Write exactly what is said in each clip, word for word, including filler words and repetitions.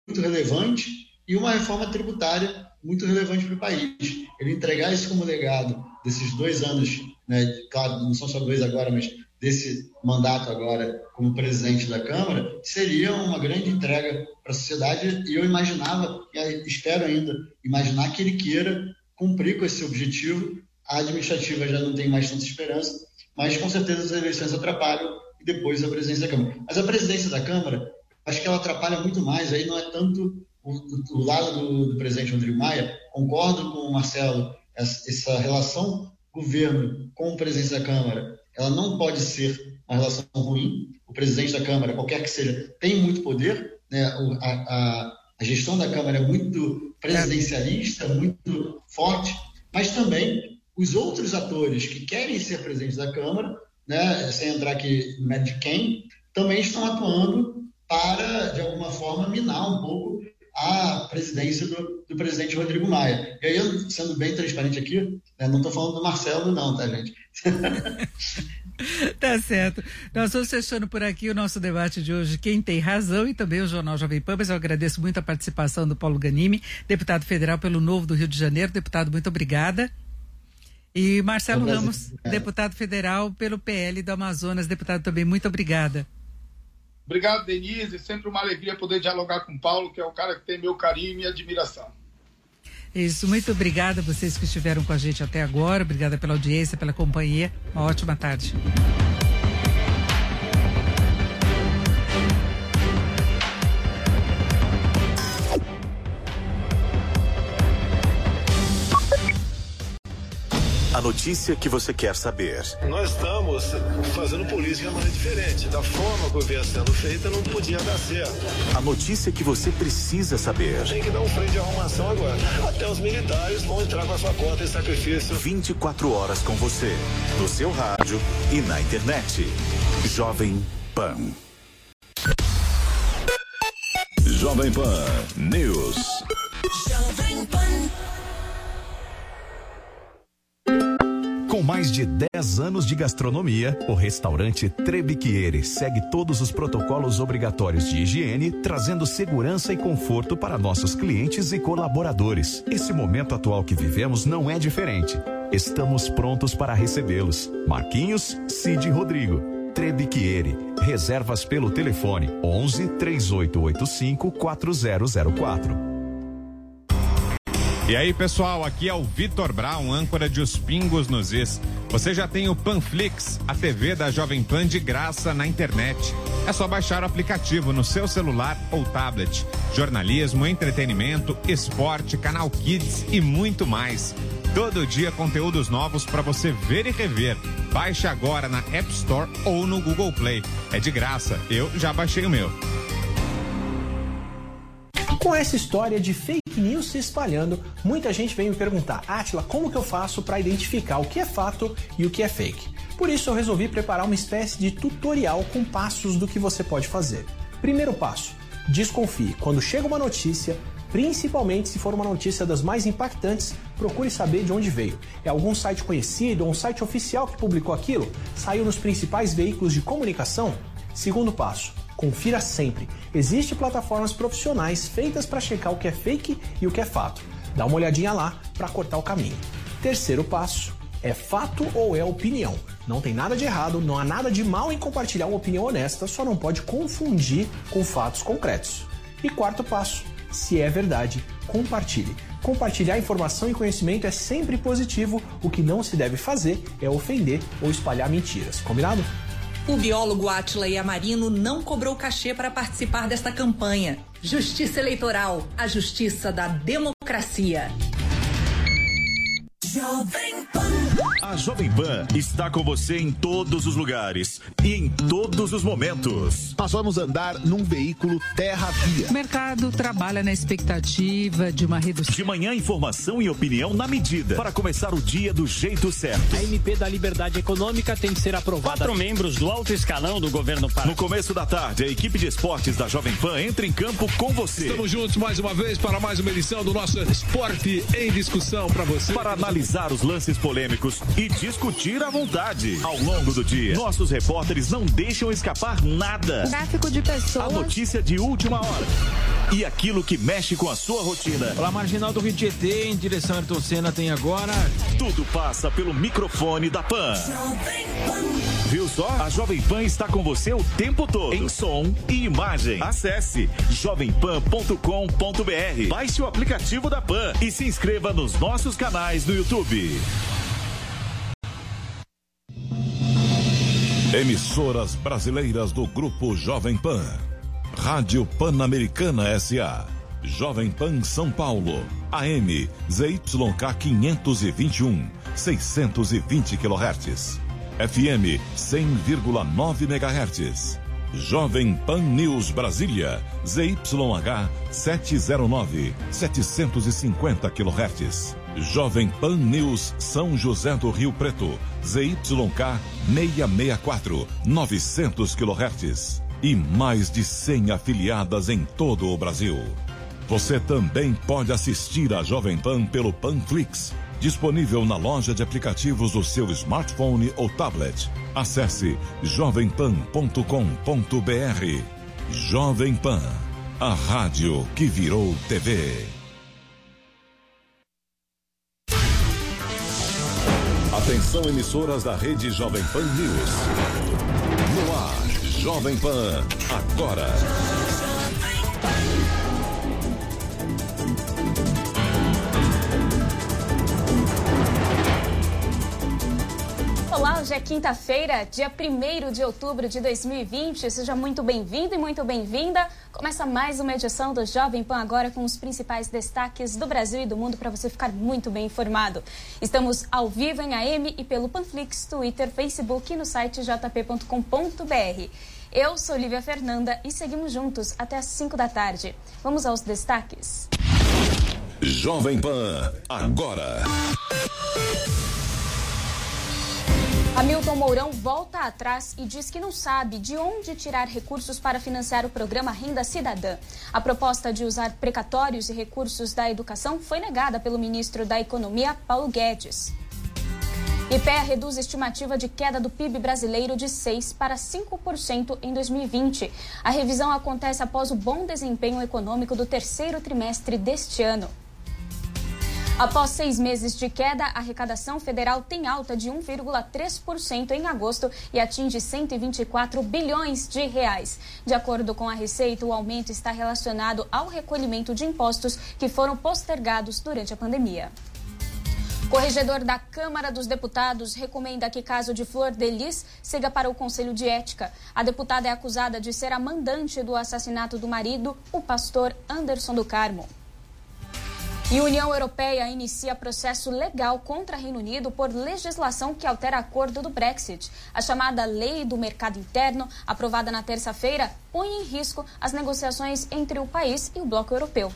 muito relevante e uma reforma tributária muito relevante para o país. Ele entregar isso como legado desses dois anos, né, claro, não são só dois agora, mas desse mandato agora como presidente da Câmara, seria uma grande entrega para a sociedade, e eu imaginava, e espero ainda imaginar que ele queira cumprir com esse objetivo. A administrativa já não tem mais tanta esperança, mas com certeza as eleições atrapalham, e depois a presidência da Câmara. Mas a presidência da Câmara, acho que ela atrapalha muito mais, aí não é tanto o, o lado do, do presidente Rodrigo Maia. Concordo com o Marcelo, essa, essa relação governo com o presidente da Câmara, ela não pode ser uma relação ruim. O presidente da Câmara, qualquer que seja, tem muito poder, né? O, a, a, a gestão da Câmara é muito presidencialista, muito forte, mas também os outros atores que querem ser presidentes da Câmara, né, sem entrar aqui no mérito de quem, também estão atuando para, de alguma forma, minar um pouco a presidência do, do presidente Rodrigo Maia. E aí, eu, sendo bem transparente aqui, né, não estou falando do Marcelo não, tá, gente? Tá certo. Nós vamos fechando por aqui o nosso debate de hoje, Quem Tem Razão, e também o Jornal Jovem Pan. Mas eu agradeço muito a participação do Paulo Ganimi, deputado federal pelo Novo do Rio de Janeiro. Deputado, muito obrigada. E Marcelo é Ramos, obrigado. Deputado federal pelo P L do Amazonas. Deputado, também muito obrigada. Obrigado, Denise. Sempre uma alegria poder dialogar com o Paulo, que é o cara que tem meu carinho e minha admiração. Isso, muito obrigada a vocês que estiveram com a gente até agora. Obrigada pela audiência, pela companhia. Uma ótima tarde. A notícia que você quer saber. Nós estamos fazendo política de maneira diferente. Da forma que vinha sendo feita, não podia dar certo. A notícia que você precisa saber. Tem que dar um freio de arrumação agora. Até os militares vão entrar com a sua conta em sacrifício. vinte e quatro horas com você, no seu rádio e na internet. Jovem Pan. Jovem Pan News. Jovem Pan. Com mais de dez anos de gastronomia, o restaurante Trebiquiere segue todos os protocolos obrigatórios de higiene, trazendo segurança e conforto para nossos clientes e colaboradores. Esse momento atual que vivemos não é diferente. Estamos prontos para recebê-los. Marquinhos, Cid e Rodrigo. Trebiquiere. Reservas pelo telefone onze, três oito oito cinco, quatro zero zero quatro. E aí, pessoal, aqui é o Vitor Brown, âncora de Os Pingos nos Is. Você já tem o Panflix, a T V da Jovem Pan de graça na internet. É só baixar o aplicativo no seu celular ou tablet. Jornalismo, entretenimento, esporte, canal Kids e muito mais. Todo dia conteúdos novos para você ver e rever. Baixe agora na App Store ou no Google Play. É de graça, eu já baixei o meu. Com essa história de fake news se espalhando, muita gente vem me perguntar: Átila, como que eu faço para identificar o que é fato e o que é fake? Por isso eu resolvi preparar uma espécie de tutorial com passos do que você pode fazer. Primeiro passo: desconfie. Quando chega uma notícia, principalmente se for uma notícia das mais impactantes, procure saber de onde veio. É algum site conhecido ou um site oficial que publicou aquilo? Saiu nos principais veículos de comunicação? Segundo passo: confira sempre. Existem plataformas profissionais feitas para checar o que é fake e o que é fato. Dá uma olhadinha lá para cortar o caminho. Terceiro passo: é fato ou é opinião? Não tem nada de errado, não há nada de mal em compartilhar uma opinião honesta, só não pode confundir com fatos concretos. E quarto passo: se é verdade, compartilhe. Compartilhar informação e conhecimento é sempre positivo. O que não se deve fazer é ofender ou espalhar mentiras. Combinado? O biólogo Átila Yamarino não cobrou cachê para participar desta campanha. Justiça Eleitoral, a justiça da democracia. Jovem Pan. A Jovem Pan está com você em todos os lugares e em todos os momentos. Nós vamos andar num veículo terra-via. O mercado trabalha na expectativa de uma redução. De manhã, informação e opinião na medida, para começar o dia do jeito certo. A M P da Liberdade Econômica tem que ser aprovada. Quatro membros do alto escalão do governo Pará. No começo da tarde, a equipe de esportes da Jovem Pan entra em campo com você. Estamos juntos mais uma vez para mais uma edição do nosso Esporte em Discussão para você. Para analisar os lances polêmicos amigos e discutir à vontade. Ao longo do dia, nossos repórteres não deixam escapar nada. Tráfico de pessoas. A notícia de última hora. E aquilo que mexe com a sua rotina. Pela marginal do Rio Tietê, em direção a Ayrton Senna, tem agora... Tudo passa pelo microfone da Pan. Viu só? A Jovem Pan está com você o tempo todo. Em som e imagem. Acesse jovem pan ponto com ponto b r. Baixe o aplicativo da Pan e se inscreva nos nossos canais no YouTube. Emissoras brasileiras do Grupo Jovem Pan. Rádio Pan-Americana S A. Jovem Pan São Paulo. A M Z Y K quinhentos e vinte e um, seiscentos e vinte quilohertz. F M cem vírgula nove megahertz. Jovem Pan News Brasília. Z Y H setecentos e nove, setecentos e cinquenta quilohertz. Jovem Pan News São José do Rio Preto. Z Y K seiscentos e sessenta e quatro, novecentos quilohertz. E mais de cem afiliadas em todo o Brasil. Você também pode assistir a Jovem Pan pelo Panflix, disponível na loja de aplicativos do seu smartphone ou tablet. Acesse jovem pan ponto com ponto b r. Jovem Pan, a rádio que virou T V. Atenção, emissoras da rede Jovem Pan News. No ar, Jovem Pan, agora. Olá, hoje é quinta-feira, dia primeiro de outubro de dois mil e vinte. Seja muito bem-vindo e muito bem-vinda. Começa mais uma edição do Jovem Pan agora com os principais destaques do Brasil e do mundo para você ficar muito bem informado. Estamos ao vivo em A M e pelo Panflix, Twitter, Facebook e no site j p ponto com ponto b r. Eu sou Lívia Fernanda e seguimos juntos até às cinco da tarde. Vamos aos destaques. Jovem Pan, agora. Hamilton Mourão volta atrás e diz que não sabe de onde tirar recursos para financiar o programa Renda Cidadã. A proposta de usar precatórios e recursos da educação foi negada pelo ministro da Economia, Paulo Guedes. I P E A reduz a estimativa de queda do P I B brasileiro de seis por cento para cinco por cento em dois mil e vinte. A revisão acontece após o bom desempenho econômico do terceiro trimestre deste ano. Após seis meses de queda, a arrecadação federal tem alta de um vírgula três por cento em agosto e atinge cento e vinte e quatro bilhões de reais. De acordo com a Receita, o aumento está relacionado ao recolhimento de impostos que foram postergados durante a pandemia. Corregedor da Câmara dos Deputados recomenda que caso de Flor de Lis siga para o Conselho de Ética. A deputada é acusada de ser a mandante do assassinato do marido, o pastor Anderson do Carmo. E a União Europeia inicia processo legal contra o Reino Unido por legislação que altera acordo do Brexit. A chamada Lei do Mercado Interno, aprovada na terça-feira, põe em risco as negociações entre o país e o bloco europeu.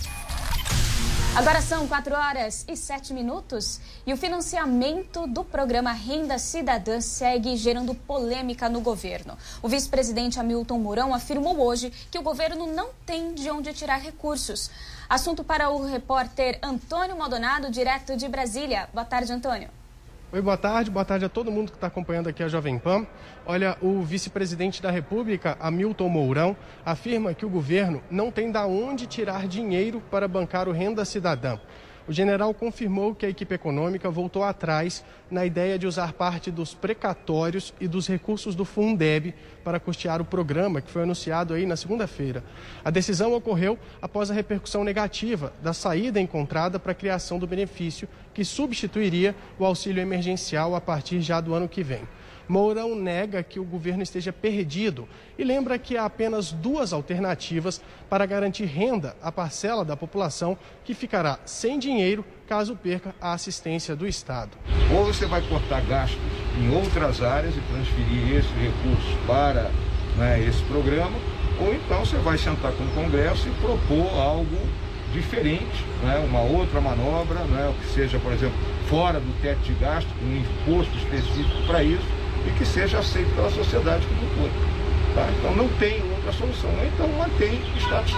Agora são quatro horas e sete minutos e o financiamento do programa Renda Cidadã segue gerando polêmica no governo. O vice-presidente Hamilton Mourão afirmou hoje que o governo não tem de onde tirar recursos. Assunto para o repórter Antônio Maldonado, direto de Brasília. Boa tarde, Antônio. Oi, boa tarde. Boa tarde a todo mundo que está acompanhando aqui a Jovem Pan. Olha, o vice-presidente da República, Hamilton Mourão, afirma que o governo não tem de onde tirar dinheiro para bancar o Renda Cidadã. O general confirmou que a equipe econômica voltou atrás na ideia de usar parte dos precatórios e dos recursos do Fundeb para custear o programa que foi anunciado aí na segunda-feira. A decisão ocorreu após a repercussão negativa da saída encontrada para a criação do benefício que substituiria o auxílio emergencial a partir já do ano que vem. Mourão nega que o governo esteja perdido e lembra que há apenas duas alternativas para garantir renda à parcela da população que ficará sem dinheiro caso perca a assistência do Estado. Ou você vai cortar gastos em outras áreas e transferir esses recursos para, né, esse programa, ou então você vai sentar com o Congresso e propor algo diferente, né, uma outra manobra, né, que seja, por exemplo, fora do teto de gasto, um imposto específico para isso, e que seja aceito pela sociedade como um todo. Tá? Então não tem outra solução, então mantém o status quo.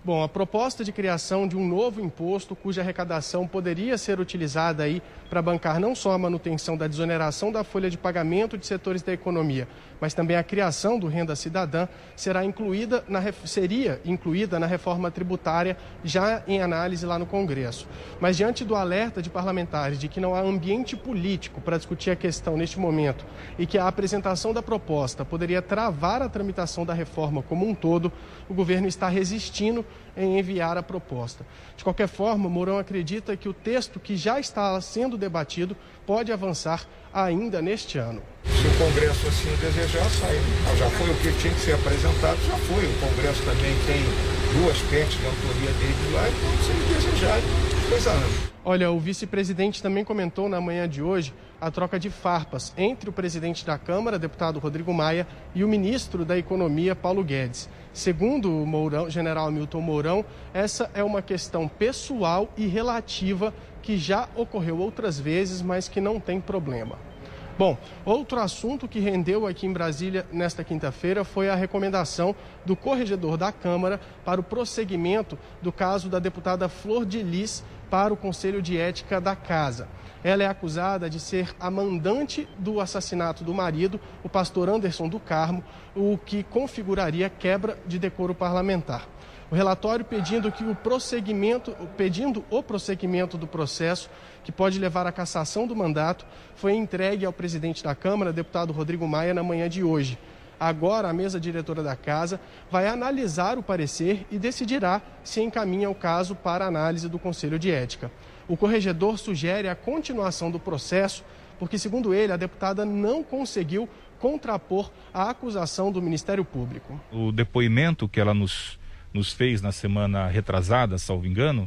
Bom, a proposta de criação de um novo imposto cuja arrecadação poderia ser utilizada aí para bancar não só a manutenção da desoneração da folha de pagamento de setores da economia, mas também a criação do Renda Cidadã será incluída na, seria incluída na reforma tributária já em análise lá no Congresso. Mas diante do alerta de parlamentares de que não há ambiente político para discutir a questão neste momento e que a apresentação da proposta poderia travar a tramitação da reforma como um todo, o governo está resistindo em enviar a proposta. De qualquer forma, Mourão acredita que o texto que já está sendo debatido pode avançar ainda neste ano. Se o Congresso assim desejar, sai. Já foi o que tinha que ser apresentado, já foi. O Congresso também tem duas partes de autoria dele lá, então se ele desejar, coisa anda. Olha, o vice-presidente também comentou na manhã de hoje a troca de farpas entre o presidente da Câmara, deputado Rodrigo Maia, e o ministro da Economia, Paulo Guedes. Segundo o Mourão, general Hamilton Mourão, essa é uma questão pessoal e relativa que já ocorreu outras vezes, mas que não tem problema. Bom, outro assunto que rendeu aqui em Brasília nesta quinta-feira foi a recomendação do corregedor da Câmara para o prosseguimento do caso da deputada Flor de Lis para o Conselho de Ética da Casa. Ela é acusada de ser a mandante do assassinato do marido, o pastor Anderson do Carmo, o que configuraria quebra de decoro parlamentar. O relatório pedindo que o prosseguimento, pedindo o prosseguimento do processo, que pode levar à cassação do mandato, foi entregue ao presidente da Câmara, deputado Rodrigo Maia, na manhã de hoje. Agora, a mesa diretora da Casa vai analisar o parecer e decidirá se encaminha o caso para análise do Conselho de Ética. O corregedor sugere a continuação do processo, porque, segundo ele, a deputada não conseguiu contrapor a acusação do Ministério Público. O depoimento que ela nos, nos fez na semana retrasada, salvo engano,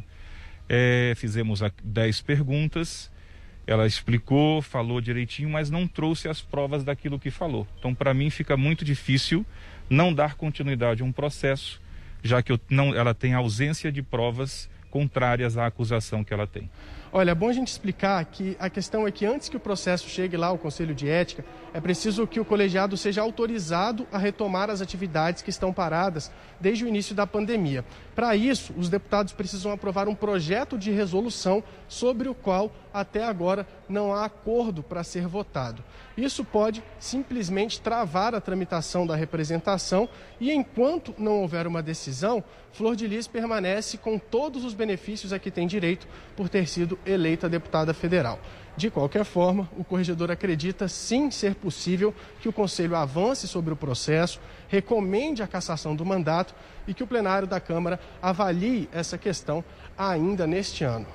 é, fizemos dez perguntas, ela explicou, falou direitinho, mas não trouxe as provas daquilo que falou. Então, para mim, fica muito difícil não dar continuidade a um processo, já que eu não, ela tem ausência de provas contrárias à acusação que ela tem. Olha, é bom a gente explicar que a questão é que antes que o processo chegue lá ao Conselho de Ética, é preciso que o colegiado seja autorizado a retomar as atividades que estão paradas desde o início da pandemia. Para isso, os deputados precisam aprovar um projeto de resolução sobre o qual até agora não há acordo para ser votado. Isso pode simplesmente travar a tramitação da representação e, enquanto não houver uma decisão, Flor de Lis permanece com todos os benefícios a que tem direito por ter sido eleita deputada federal. De qualquer forma, o corregedor acredita sim ser possível que o Conselho avance sobre o processo, recomende a cassação do mandato e que o plenário da Câmara avalie essa questão ainda neste ano.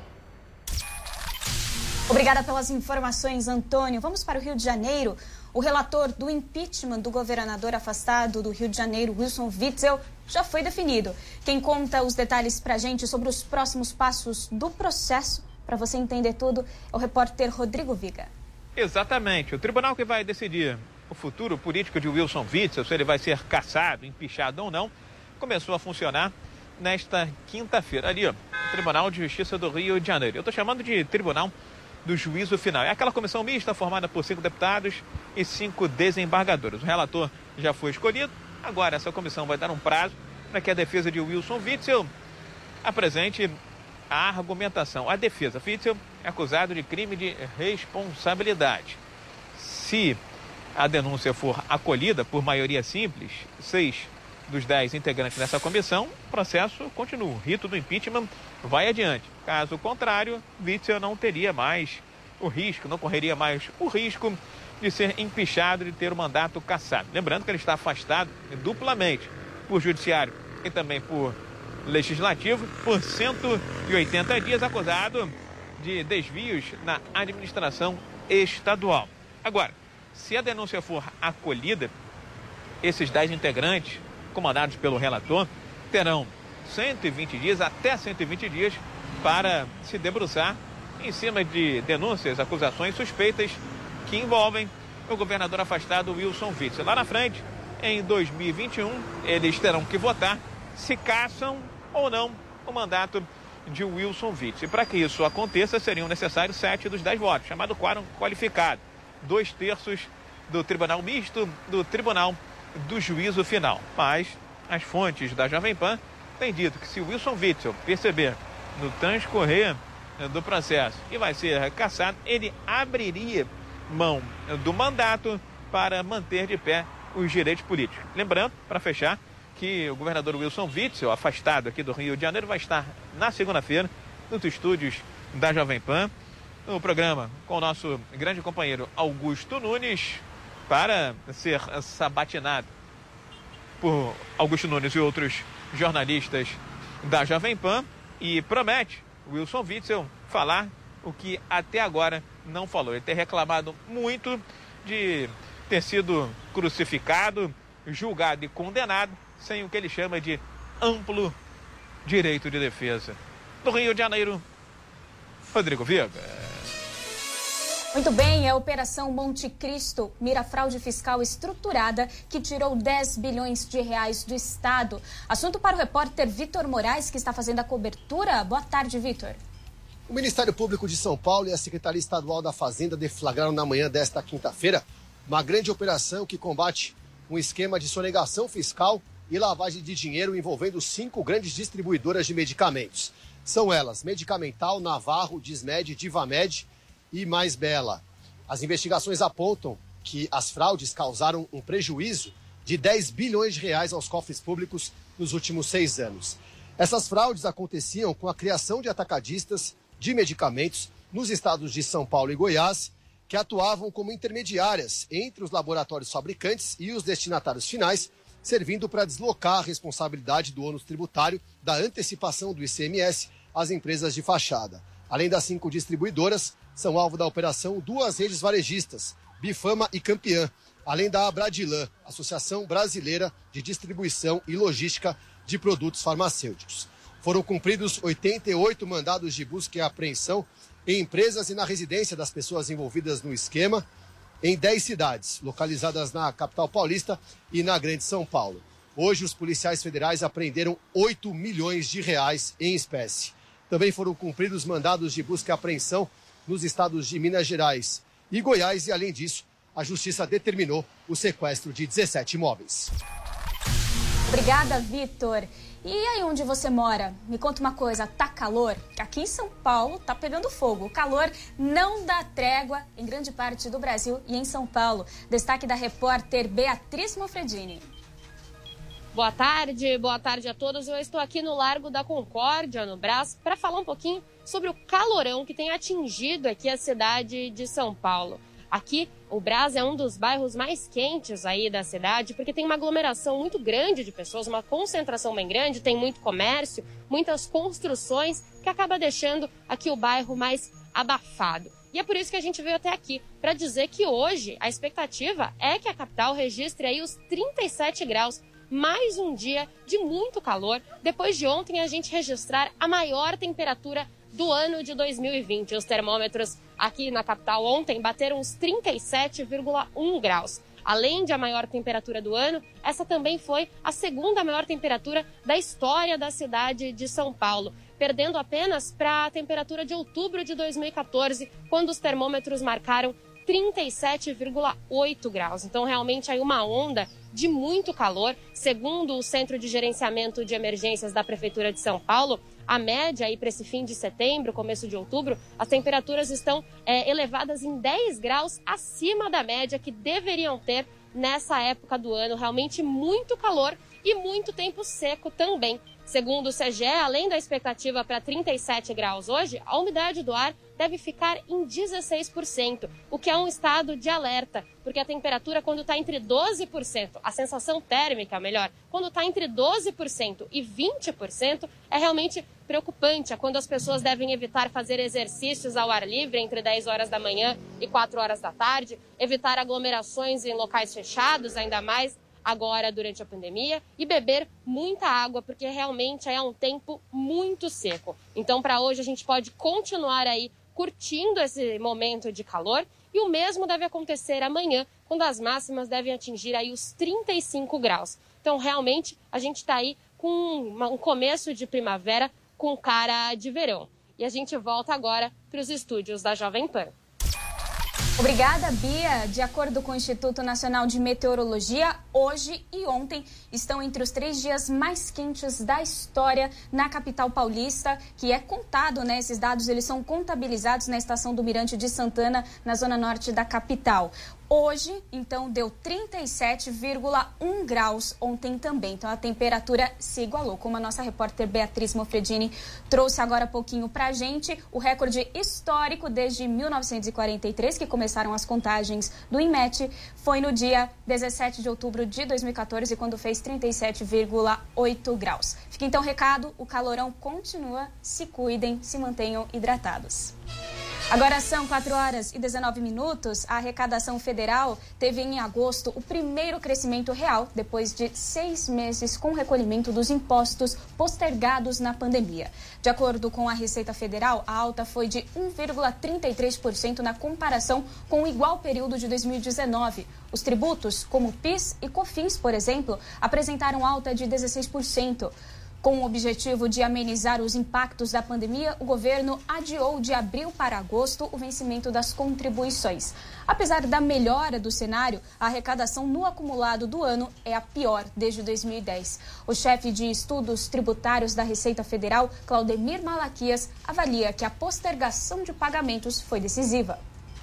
Obrigada pelas informações, Antônio. Vamos para o Rio de Janeiro. O relator do impeachment do governador afastado do Rio de Janeiro, Wilson Witzel, já foi definido. Quem conta os detalhes para a gente sobre os próximos passos do processo, para você entender tudo, é o repórter Rodrigo Viga. Exatamente. O tribunal que vai decidir o futuro político de Wilson Witzel, se ele vai ser cassado, empichado ou não, começou a funcionar nesta quinta-feira. Ali, ó, o Tribunal de Justiça do Rio de Janeiro. Eu estou chamando de Tribunal do Juízo Final. É aquela comissão mista formada por cinco deputados e cinco desembargadores. O relator já foi escolhido. Agora essa comissão vai dar um prazo para que a defesa de Wilson Witzel apresente a argumentação. A defesa, Witzel é acusado de crime de responsabilidade. Se a denúncia for acolhida por maioria simples, seis dos dez integrantes dessa comissão, o processo continua. O rito do impeachment vai adiante. Caso contrário, Witzel não teria mais o risco, não correria mais o risco de ser empichado, de ter o mandato cassado. Lembrando que ele está afastado duplamente por judiciário e também por legislativo por cento e oitenta dias, acusado de desvios na administração estadual. Agora, se a denúncia for acolhida, esses dez integrantes, comandados pelo relator, terão cento e vinte dias, até cento e vinte dias, para se debruçar em cima de denúncias, acusações suspeitas que envolvem o governador afastado Wilson Witzel. Lá na frente, em dois mil e vinte e um, eles terão que votar se cassam ou não o mandato de Wilson Witzel. E para que isso aconteça, seriam necessários sete dos dez votos, chamado quórum qualificado. Dois terços do Tribunal Misto, do Tribunal do Juízo Final. Mas as fontes da Jovem Pan tem dito que se o Wilson Witzel perceber no transcorrer do processo e vai ser cassado, ele abriria mão do mandato para manter de pé os direitos políticos. Lembrando, para fechar, que o governador Wilson Witzel, afastado aqui do Rio de Janeiro, vai estar na segunda-feira nos estúdios da Jovem Pan, no programa com o nosso grande companheiro Augusto Nunes, para ser sabatinado por Augusto Nunes e outros jornalistas da Jovem Pan, e promete Wilson Witzel falar o que até agora não falou. Ele tem reclamado muito de ter sido crucificado, julgado e condenado sem o que ele chama de amplo direito de defesa. Do Rio de Janeiro, Rodrigo Viga. Muito bem, a Operação Monte Cristo mira fraude fiscal estruturada que tirou dez bilhões de reais do Estado. Assunto para o repórter Vitor Moraes, que está fazendo a cobertura. Boa tarde, Vitor. O Ministério Público de São Paulo e a Secretaria Estadual da Fazenda deflagraram na manhã desta quinta-feira uma grande operação que combate um esquema de sonegação fiscal e lavagem de dinheiro envolvendo cinco grandes distribuidoras de medicamentos. São elas Medicamental, Navarro, Dismed, Divamed e Mais Bela. As investigações apontam que as fraudes causaram um prejuízo de dez bilhões de reais aos cofres públicos nos últimos seis anos. Essas fraudes aconteciam com a criação de atacadistas de medicamentos nos estados de São Paulo e Goiás, que atuavam como intermediárias entre os laboratórios fabricantes e os destinatários finais, servindo para deslocar a responsabilidade do ônus tributário da antecipação do I C M S às empresas de fachada. Além das cinco distribuidoras, são alvo da operação duas redes varejistas, Bifama e Campeã, além da Abradilan, Associação Brasileira de Distribuição e Logística de Produtos Farmacêuticos. Foram cumpridos oitenta e oito mandados de busca e apreensão em empresas e na residência das pessoas envolvidas no esquema, em dez cidades, localizadas na capital paulista e na Grande São Paulo. Hoje, os policiais federais apreenderam oito milhões de reais em espécie. Também foram cumpridos mandados de busca e apreensão nos estados de Minas Gerais e Goiás e, além disso, a Justiça determinou o sequestro de dezessete imóveis. Obrigada, Vitor. E aí onde você mora? Me conta uma coisa, tá calor? Aqui em São Paulo tá pegando fogo. O calor não dá trégua em grande parte do Brasil e em São Paulo. Destaque da repórter Beatriz Manfredini. Boa tarde, boa tarde a todos. Eu estou aqui no Largo da Concórdia, no Brás, para falar um pouquinho sobre o calorão que tem atingido aqui a cidade de São Paulo. Aqui, o Brás é um dos bairros mais quentes aí da cidade, porque tem uma aglomeração muito grande de pessoas, uma concentração bem grande, tem muito comércio, muitas construções, que acaba deixando aqui o bairro mais abafado. E é por isso que a gente veio até aqui, para dizer que hoje a expectativa é que a capital registre aí os trinta e sete graus, mais um dia de muito calor, depois de ontem a gente registrar a maior temperatura do ano de dois mil e vinte. Os termômetros aqui na capital ontem bateram os trinta e sete vírgula um graus. Além de a maior temperatura do ano, essa também foi a segunda maior temperatura da história da cidade de São Paulo, perdendo apenas para a temperatura de outubro de dois mil e quatorze, quando os termômetros marcaram trinta e sete vírgula oito graus. Então, realmente, aí uma onda de muito calor. Segundo o Centro de Gerenciamento de Emergências da Prefeitura de São Paulo, a média aí para esse fim de setembro, começo de outubro, as temperaturas estão é, elevadas em dez graus acima da média que deveriam ter nessa época do ano. Realmente muito calor e muito tempo seco também. Segundo o C G E, além da expectativa para trinta e sete graus hoje, a umidade do ar deve ficar em dezesseis por cento, o que é um estado de alerta, porque a temperatura, quando está entre doze por cento, a sensação térmica, melhor, quando está entre doze por cento e vinte por cento, é realmente preocupante. É quando as pessoas devem evitar fazer exercícios ao ar livre entre dez horas da manhã e quatro horas da tarde, evitar aglomerações em locais fechados, ainda mais agora durante a pandemia, e beber muita água, porque realmente é um tempo muito seco. Então, para hoje, a gente pode continuar aí curtindo esse momento de calor, e o mesmo deve acontecer amanhã, quando as máximas devem atingir aí os trinta e cinco graus. Então, realmente, a gente está aí com uma, um começo de primavera com cara de verão. E a gente volta agora para os estúdios da Jovem Pan. Obrigada, Bia. De acordo com o Instituto Nacional de Meteorologia, hoje e ontem estão entre os três dias mais quentes da história na capital paulista, que é contado, né? Esses dados eles são contabilizados na estação do Mirante de Santana, na zona norte da capital. Hoje, então, deu trinta e sete vírgula um graus, ontem também. Então, a temperatura se igualou. Como a nossa repórter Beatriz Mofredini trouxe agora há pouquinho para a gente, o recorde histórico desde mil novecentos e quarenta e três, que começaram as contagens do INMET, foi no dia dezessete de outubro de dois mil e quatorze, quando fez trinta e sete vírgula oito graus. Fica então o recado, o calorão continua, se cuidem, se mantenham hidratados. Agora são quatro horas e dezenove minutos. A arrecadação federal teve em agosto o primeiro crescimento real depois de seis meses com o recolhimento dos impostos postergados na pandemia. De acordo com a Receita Federal, a alta foi de um vírgula trinta e três por cento na comparação com o igual período de dois mil e dezenove. Os tributos, como PIS e COFINS, por exemplo, apresentaram alta de dezesseis por cento. Com o objetivo de amenizar os impactos da pandemia, o governo adiou de abril para agosto o vencimento das contribuições. Apesar da melhora do cenário, a arrecadação no acumulado do ano é a pior desde dois mil e dez. O chefe de estudos tributários da Receita Federal, Claudemir Malaquias, avalia que a postergação de pagamentos foi decisiva.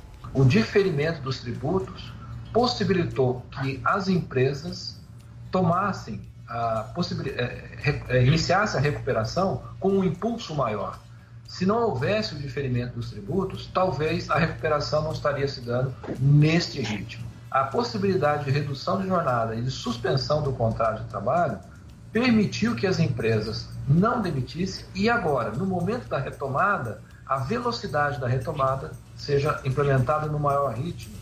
O diferimento dos tributos possibilitou que as empresas tomassem a possibilidade, é, iniciasse a recuperação com um impulso maior. Se não houvesse o diferimento dos tributos, talvez a recuperação não estaria se dando neste ritmo. A possibilidade de redução de jornada e de suspensão do contrato de trabalho permitiu que as empresas não demitissem e agora, no momento da retomada, a velocidade da retomada seja implementada no maior ritmo.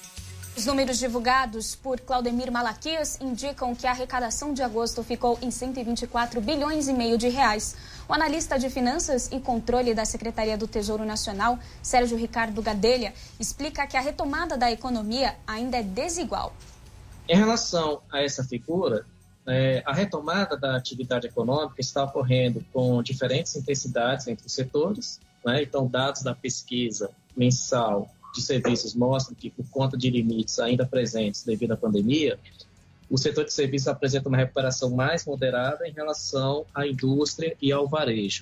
Os números divulgados por Claudemir Malaquias indicam que a arrecadação de agosto ficou em cento e vinte e quatro bilhões e meio de reais. O analista de finanças e controle da Secretaria do Tesouro Nacional, Sérgio Ricardo Gadelha, explica que a retomada da economia ainda é desigual. Em relação a essa figura, é, a retomada da atividade econômica está ocorrendo com diferentes intensidades entre os setores, né? Então, dados da pesquisa mensal de serviços mostram que, por conta de limites ainda presentes devido à pandemia, o setor de serviços apresenta uma recuperação mais moderada em relação à indústria e ao varejo.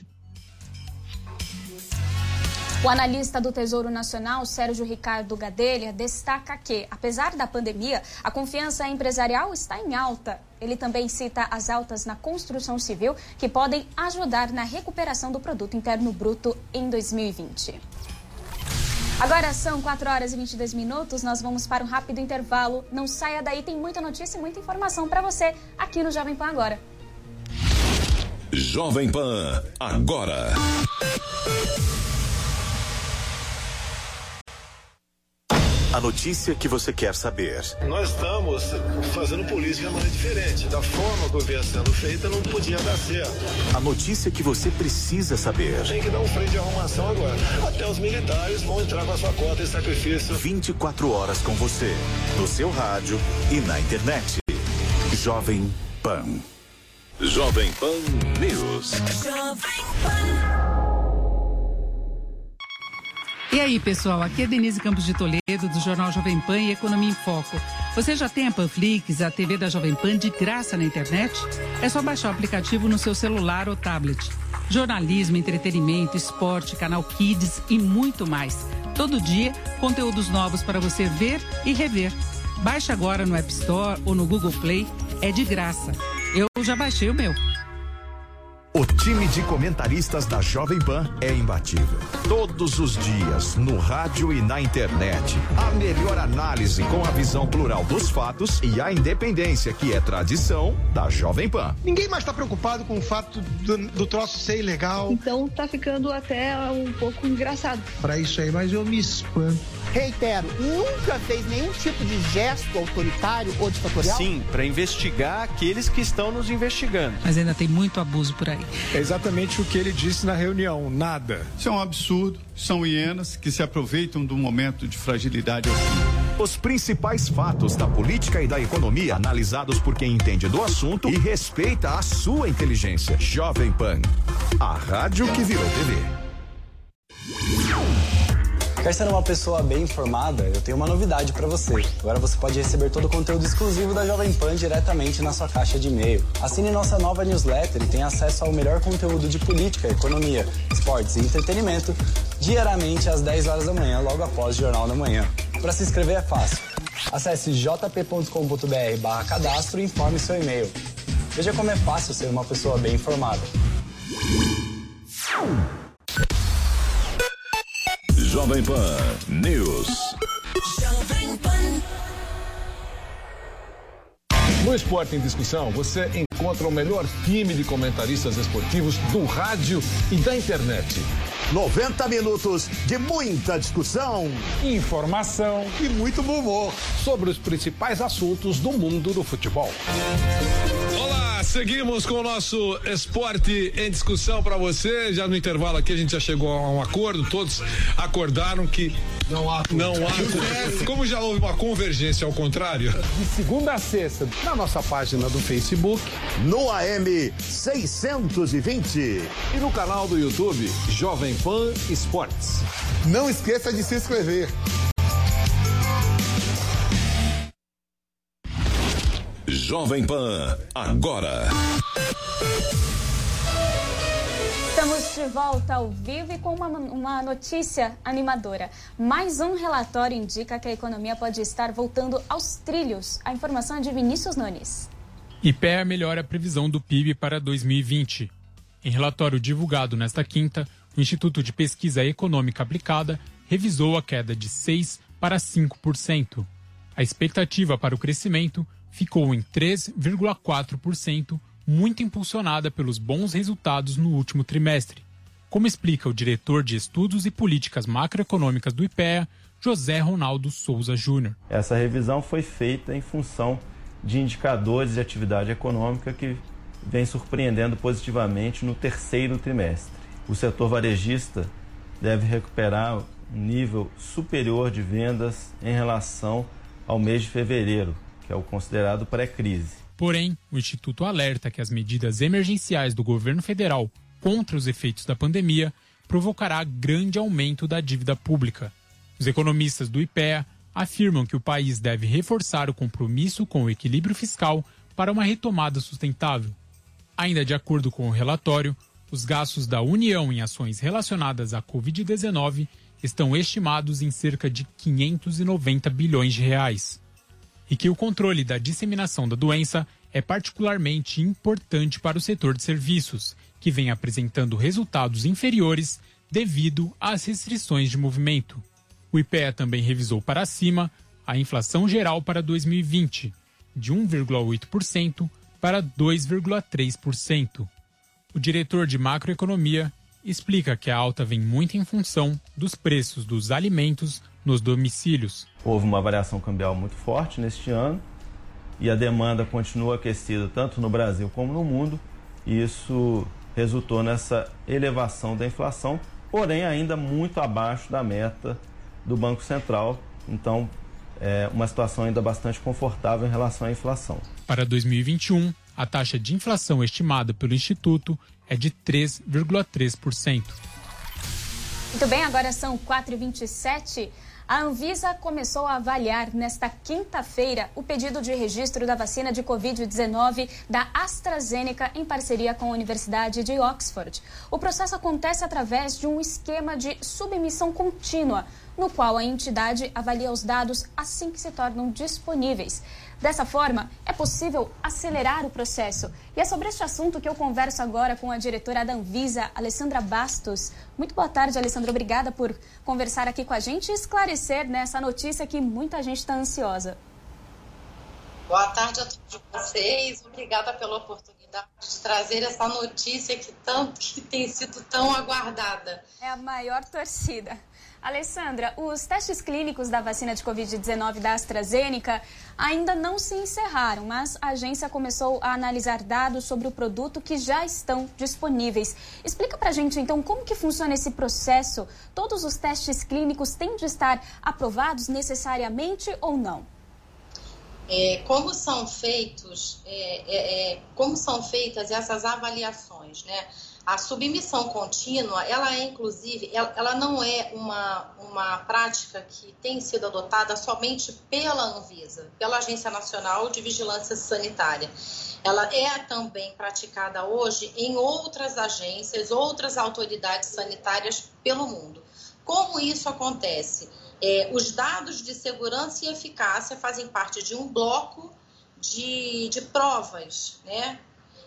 O analista do Tesouro Nacional, Sérgio Ricardo Gadelha, destaca que, apesar da pandemia, a confiança empresarial está em alta. Ele também cita as altas na construção civil, que podem ajudar na recuperação do Produto Interno Bruto em dois mil e vinte. Agora são quatro horas e vinte e dois minutos, nós vamos para um rápido intervalo. Não saia daí, tem muita notícia e muita informação para você aqui no Jovem Pan Agora. Jovem Pan Agora. A notícia que você quer saber. Nós estamos fazendo política de maneira diferente. Da forma que vinha sendo feita, não podia dar certo. A notícia que você precisa saber. Tem que dar um freio de arrumação agora. Até os militares vão entrar com a sua cota de sacrifício. vinte e quatro horas com você, no seu rádio e na internet. Jovem Pan. Jovem Pan News. Jovem Pan. E aí, pessoal, aqui é Denise Campos de Toledo, do Jornal Jovem Pan e Economia em Foco. Você já tem a Panflix, a T V da Jovem Pan de graça na internet? É só baixar o aplicativo no seu celular ou tablet. Jornalismo, entretenimento, esporte, canal Kids e muito mais. Todo dia, conteúdos novos para você ver e rever. Baixe agora no App Store ou no Google Play, é de graça. Eu já baixei o meu. O time de comentaristas da Jovem Pan é imbatível. Todos os dias, no rádio e na internet. A melhor análise com a visão plural dos fatos e a independência que é tradição da Jovem Pan. Ninguém mais está preocupado com o fato do, do troço ser ilegal. Então tá ficando até um pouco engraçado. Pra isso aí, mas eu me espanto. Reitero, nunca fez nenhum tipo de gesto autoritário ou ditatorial? Sim, para investigar aqueles que estão nos investigando. Mas ainda tem muito abuso por aí. É exatamente o que ele disse na reunião, nada. Isso é um absurdo, são hienas que se aproveitam do momento de fragilidade assim. Os principais fatos da política e da economia analisados por quem entende do assunto e respeita a sua inteligência. Jovem Pan, a rádio que virou T V. Quer ser uma pessoa bem informada? Eu tenho uma novidade para você. Agora você pode receber todo o conteúdo exclusivo da Jovem Pan diretamente na sua caixa de e-mail. Assine nossa nova newsletter e tenha acesso ao melhor conteúdo de política, economia, esportes e entretenimento diariamente às dez horas da manhã, logo após o Jornal da Manhã. Para se inscrever é fácil. Acesse j p ponto com ponto b r barra cadastro e informe seu e-mail. Veja como é fácil ser uma pessoa bem informada. Jovem Pan News. Jovem Pan. No Esporte em Discussão, você encontra o melhor time de comentaristas esportivos do rádio e da internet. noventa minutos de muita discussão, informação e muito bom humor sobre os principais assuntos do mundo do futebol. Olá, seguimos com o nosso Esporte em Discussão para você. Já no intervalo aqui a gente já chegou a um acordo, todos acordaram que não há não há. Como já houve uma convergência ao contrário. De segunda a sexta, na nossa página do Facebook, no A M seiscentos e vinte e no canal do YouTube Jovem Pan Esportes. Não esqueça de se inscrever. Jovem Pan, agora. Estamos de volta ao vivo e com uma, uma notícia animadora. Mais um relatório indica que a economia pode estar voltando aos trilhos. A informação é de Vinícius Nunes. I P E A melhora a previsão do P I B para dois mil e vinte. Em relatório divulgado nesta quinta, o Instituto de Pesquisa Econômica Aplicada revisou a queda de seis por cento para cinco por cento. A expectativa para o crescimento ficou em três vírgula quatro por cento, muito impulsionada pelos bons resultados no último trimestre, como explica o diretor de Estudos e Políticas Macroeconômicas do I P E A, José Ronaldo Souza Júnior. Essa revisão foi feita em função de indicadores de atividade econômica que vem surpreendendo positivamente no terceiro trimestre. O setor varejista deve recuperar um nível superior de vendas em relação ao mês de fevereiro, que é o considerado pré-crise. Porém, o Instituto alerta que as medidas emergenciais do governo federal contra os efeitos da pandemia provocará grande aumento da dívida pública. Os economistas do I P E A afirmam que o país deve reforçar o compromisso com o equilíbrio fiscal para uma retomada sustentável. Ainda de acordo com o relatório, os gastos da União em ações relacionadas à covid dezenove estão estimados em cerca de quinhentos e noventa bilhões de reais. E que o controle da disseminação da doença é particularmente importante para o setor de serviços, que vem apresentando resultados inferiores devido às restrições de movimento. O I P E A também revisou para cima a inflação geral para dois mil e vinte, de um vírgula oito por cento para dois vírgula três por cento. O diretor de macroeconomia explica que a alta vem muito em função dos preços dos alimentos nos domicílios. Houve uma variação cambial muito forte neste ano e a demanda continua aquecida tanto no Brasil como no mundo, e isso resultou nessa elevação da inflação, porém ainda muito abaixo da meta do Banco Central. Então, é uma situação ainda bastante confortável em relação à inflação. Para dois mil e vinte e um, a taxa de inflação estimada pelo Instituto é de três vírgula três por cento. Muito bem, agora são quatro e vinte e sete. A Anvisa começou a avaliar nesta quinta-feira o pedido de registro da vacina de covid dezenove da AstraZeneca em parceria com a Universidade de Oxford. O processo acontece através de um esquema de submissão contínua, no qual a entidade avalia os dados assim que se tornam disponíveis. Dessa forma, é possível acelerar o processo. E é sobre este assunto que eu converso agora com a diretora da Anvisa, Alessandra Bastos. Muito boa tarde, Alessandra. Obrigada por conversar aqui com a gente e esclarecer nessa notícia que muita gente está ansiosa. Boa tarde a todos vocês. Obrigada pela oportunidade de trazer essa notícia que, tão, que tem sido tão aguardada. É a maior torcida. Alessandra, os testes clínicos da vacina de covid dezenove da AstraZeneca ainda não se encerraram, mas a agência começou a analisar dados sobre o produto que já estão disponíveis. Explica pra gente, então, como que funciona esse processo? Todos os testes clínicos têm de estar aprovados necessariamente ou não? É, como são feitos, é, é, como são feitas essas avaliações, né? A submissão contínua, ela é inclusive, ela, ela não é uma, uma prática que tem sido adotada somente pela Anvisa, pela Agência Nacional de Vigilância Sanitária. Ela é também praticada hoje em outras agências, outras autoridades sanitárias pelo mundo. Como isso acontece? É, os dados de segurança e eficácia fazem parte de um bloco de, de provas, né?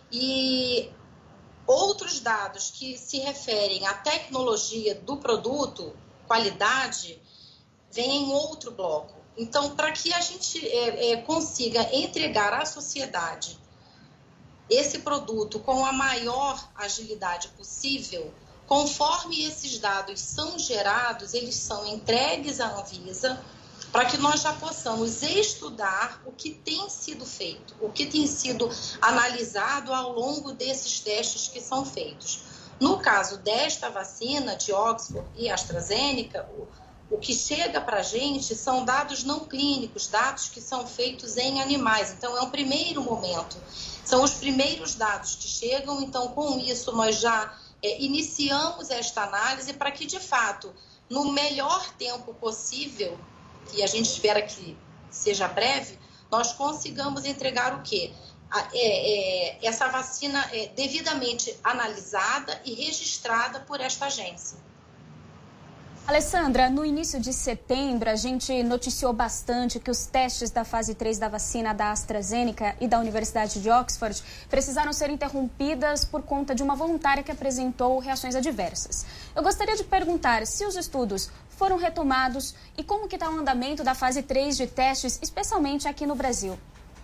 E outros dados que se referem à tecnologia do produto, qualidade, vêm em outro bloco. Então, para que a gente é, é, consiga entregar à sociedade esse produto com a maior agilidade possível, conforme esses dados são gerados, eles são entregues à Anvisa, para que nós já possamos estudar o que tem sido feito, o que tem sido analisado ao longo desses testes que são feitos. No caso desta vacina de Oxford e AstraZeneca, o, o que chega para a gente são dados não clínicos, dados que são feitos em animais. Então, é um primeiro momento. São os primeiros dados que chegam, então, com isso, nós já é, iniciamos esta análise para que, de fato, no melhor tempo possível, que a gente espera que seja breve, nós consigamos entregar o quê? É, é, essa vacina é devidamente analisada e registrada por esta agência. Alessandra, no início de setembro, a gente noticiou bastante que os testes da fase três da vacina da AstraZeneca e da Universidade de Oxford precisaram ser interrompidas por conta de uma voluntária que apresentou reações adversas. Eu gostaria de perguntar se os estudos foram retomados e como que está o andamento da fase três de testes, especialmente aqui no Brasil.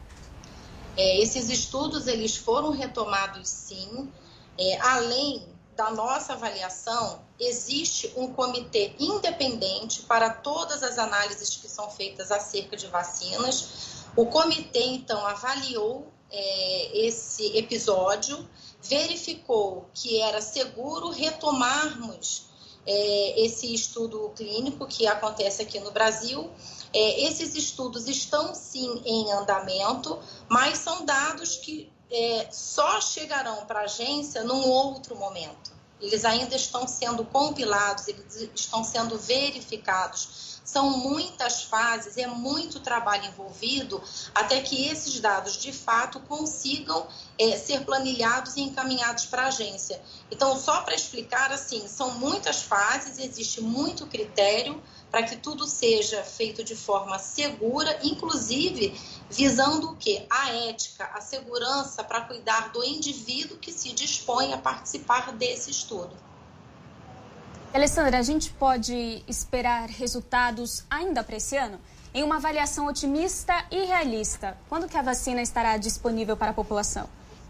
É, esses estudos eles foram retomados, sim. É, além da nossa avaliação, existe um comitê independente para todas as análises que são feitas acerca de vacinas. O comitê, então, avaliou é, esse episódio, verificou que era seguro retomarmos é, esse estudo clínico que acontece aqui no Brasil. É, esses estudos estão, sim, em andamento, mas são dados que É, só chegarão para a agência num outro momento. Eles ainda estão sendo compilados, eles estão sendo verificados. São muitas fases, é muito trabalho envolvido até que esses dados, de fato, consigam é, ser planilhados e encaminhados para a agência. Então, só para explicar, assim, são muitas fases, existe muito critério para que tudo seja feito de forma segura, inclusive visando o quê? A ética, a segurança para cuidar do indivíduo que se dispõe a participar desse estudo. Alessandra, a gente pode esperar resultados ainda para esse ano? Em uma avaliação otimista e realista, quando que a vacina estará disponível para a população?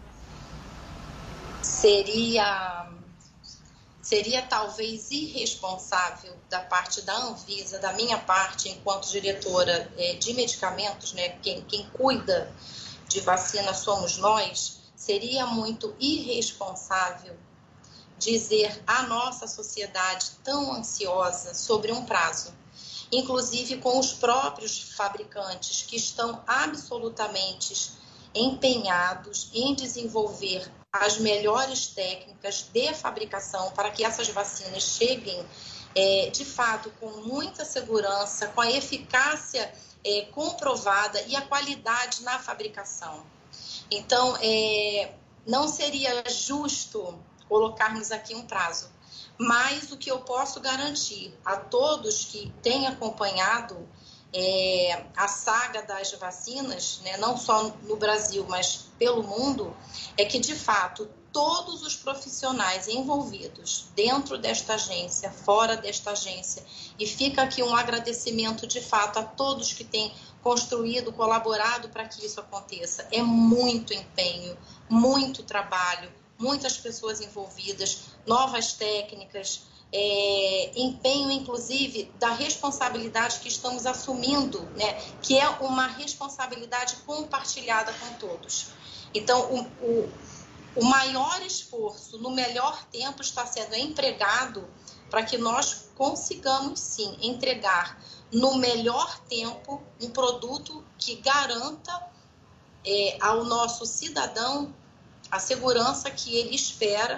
Seria... Seria talvez irresponsável da parte da Anvisa, da minha parte, enquanto diretora é, de medicamentos, né, quem, quem cuida de vacina somos nós, seria muito irresponsável dizer à nossa sociedade tão ansiosa sobre um prazo, inclusive com os próprios fabricantes que estão absolutamente empenhados em desenvolver as melhores técnicas de fabricação para que essas vacinas cheguem, é, de fato, com muita segurança, com a eficácia é, comprovada e a qualidade na fabricação. Então, é, não seria justo colocarmos aqui um prazo, mas o que eu posso garantir a todos que têm acompanhado É, a saga das vacinas, né, não só no Brasil, mas pelo mundo, é que, de fato, todos os profissionais envolvidos dentro desta agência, fora desta agência, e fica aqui um agradecimento, de fato, a todos que têm construído, colaborado para que isso aconteça. É muito empenho, muito trabalho, muitas pessoas envolvidas, novas técnicas, É, empenho, inclusive, da responsabilidade que estamos assumindo, né, que é uma responsabilidade compartilhada com todos. Então, o, o, o maior esforço, no melhor tempo, está sendo empregado para que nós consigamos, sim, entregar no melhor tempo um produto que garanta é, ao nosso cidadão a segurança que ele espera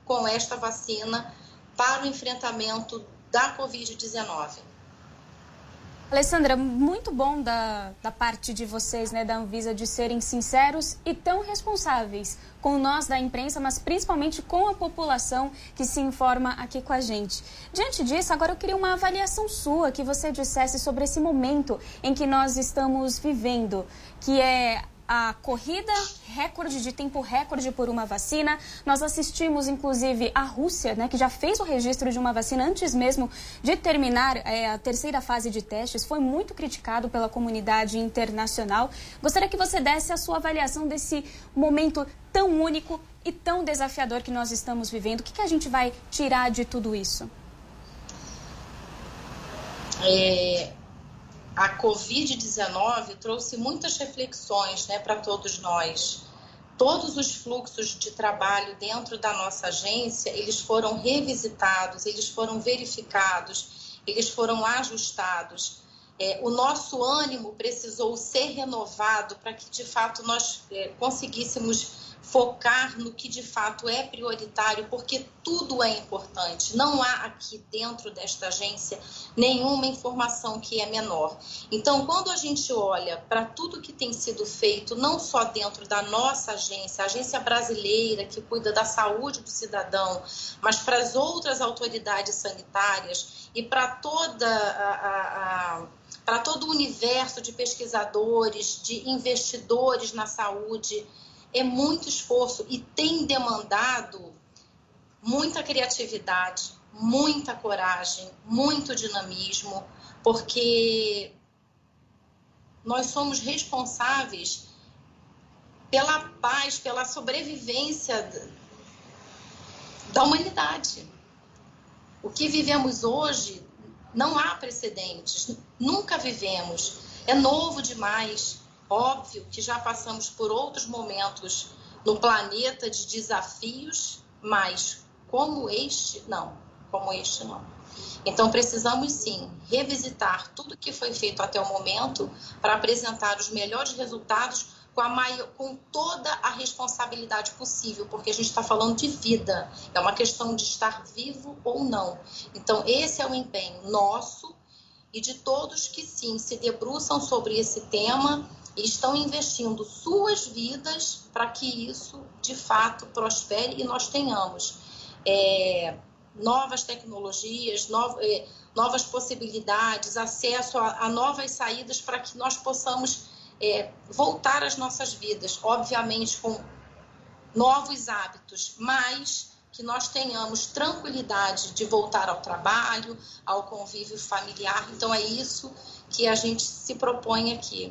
com esta vacina para o enfrentamento da covid dezenove. Alessandra, muito bom da, da parte de vocês, né, da Anvisa, de serem sinceros e tão responsáveis com nós da imprensa, mas principalmente com a população que se informa aqui com a gente. Diante disso, agora eu queria uma avaliação sua, que você dissesse sobre esse momento em que nós estamos vivendo, que é a corrida, recorde de tempo recorde por uma vacina. Nós assistimos, inclusive, a Rússia, né, que já fez o registro de uma vacina antes mesmo de terminar é, a terceira fase de testes. Foi muito criticado pela comunidade internacional. Gostaria que você desse a sua avaliação desse momento tão único e tão desafiador que nós estamos vivendo. O que, que a gente vai tirar de tudo isso? É... A covid dezenove trouxe muitas reflexões, né, para todos nós. Todos os fluxos de trabalho dentro da nossa agência, eles foram revisitados, eles foram verificados, eles foram ajustados. É, o nosso ânimo precisou ser renovado para que, de fato, nós é, conseguíssemos focar no que de fato é prioritário, porque tudo é importante. Não há aqui dentro desta agência nenhuma informação que é menor. Então, quando a gente olha para tudo que tem sido feito, não só dentro da nossa agência, a agência brasileira que cuida da saúde do cidadão, mas para as outras autoridades sanitárias e para toda a, a, a para todo o universo de pesquisadores, de investidores na saúde, é muito esforço e tem demandado muita criatividade, muita coragem, muito dinamismo, porque nós somos responsáveis pela paz, pela sobrevivência da humanidade. O que vivemos hoje não há precedentes, nunca vivemos, é novo demais. Óbvio que já passamos por outros momentos no planeta de desafios, mas como este, não. Como este, não. Então, precisamos, sim, revisitar tudo que foi feito até o momento para apresentar os melhores resultados com, a maior, com toda a responsabilidade possível, porque a gente está falando de vida. É uma questão de estar vivo ou não. Então, esse é o empenho nosso e de todos que, sim, se debruçam sobre esse tema e estão investindo suas vidas para que isso, de fato, prospere e nós tenhamos é, novas tecnologias, no, é, novas possibilidades, acesso a, a novas saídas para que nós possamos é, voltar às nossas vidas, obviamente com novos hábitos, mas que nós tenhamos tranquilidade de voltar ao trabalho, ao convívio familiar. Então, é isso que a gente se propõe aqui.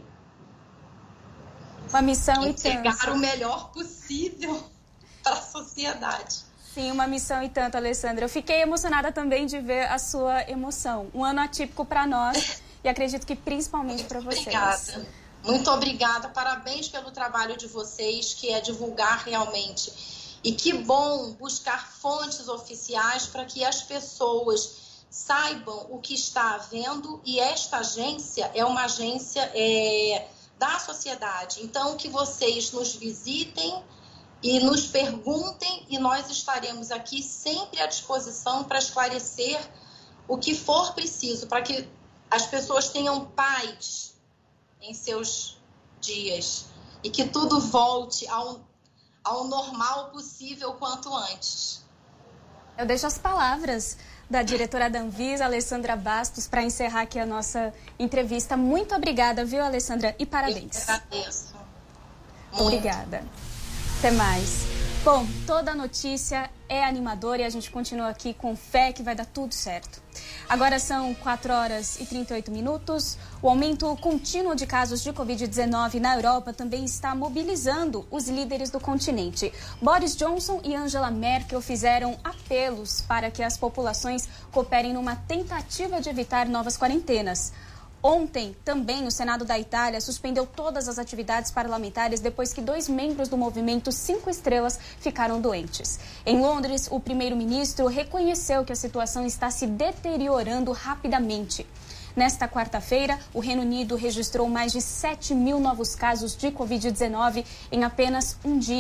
Uma missão e tanto. Entregar o melhor possível para a sociedade. Sim, uma missão e tanto, Alessandra. Eu fiquei emocionada também de ver a sua emoção. Um ano atípico para nós e acredito que principalmente para vocês. Obrigada. Muito obrigada. Parabéns pelo trabalho de vocês, que é divulgar realmente. E que bom buscar fontes oficiais para que as pessoas saibam o que está havendo. E esta agência é uma agência... É, da sociedade. Então, que vocês nos visitem e nos perguntem e nós estaremos aqui sempre à disposição para esclarecer o que for preciso, para que as pessoas tenham paz em seus dias e que tudo volte ao, ao normal possível quanto antes. Eu deixo as palavras da diretora da Anvisa, Alessandra Bastos, para encerrar aqui a nossa entrevista. Muito obrigada, viu, Alessandra? E parabéns. Eu agradeço. Obrigada. Até mais. Bom, toda a notícia é animadora e a gente continua aqui com fé que vai dar tudo certo. Agora são quatro horas e trinta e oito minutos. O aumento contínuo de casos de covid dezenove na Europa também está mobilizando os líderes do continente. Boris Johnson e Angela Merkel fizeram apelos para que as populações cooperem numa tentativa de evitar novas quarentenas. Ontem, também, o Senado da Itália suspendeu todas as atividades parlamentares depois que dois membros do movimento Cinco Estrelas ficaram doentes. Em Londres, o primeiro-ministro reconheceu que a situação está se deteriorando rapidamente. Nesta quarta-feira, o Reino Unido registrou mais de sete mil novos casos de covid dezenove em apenas um dia.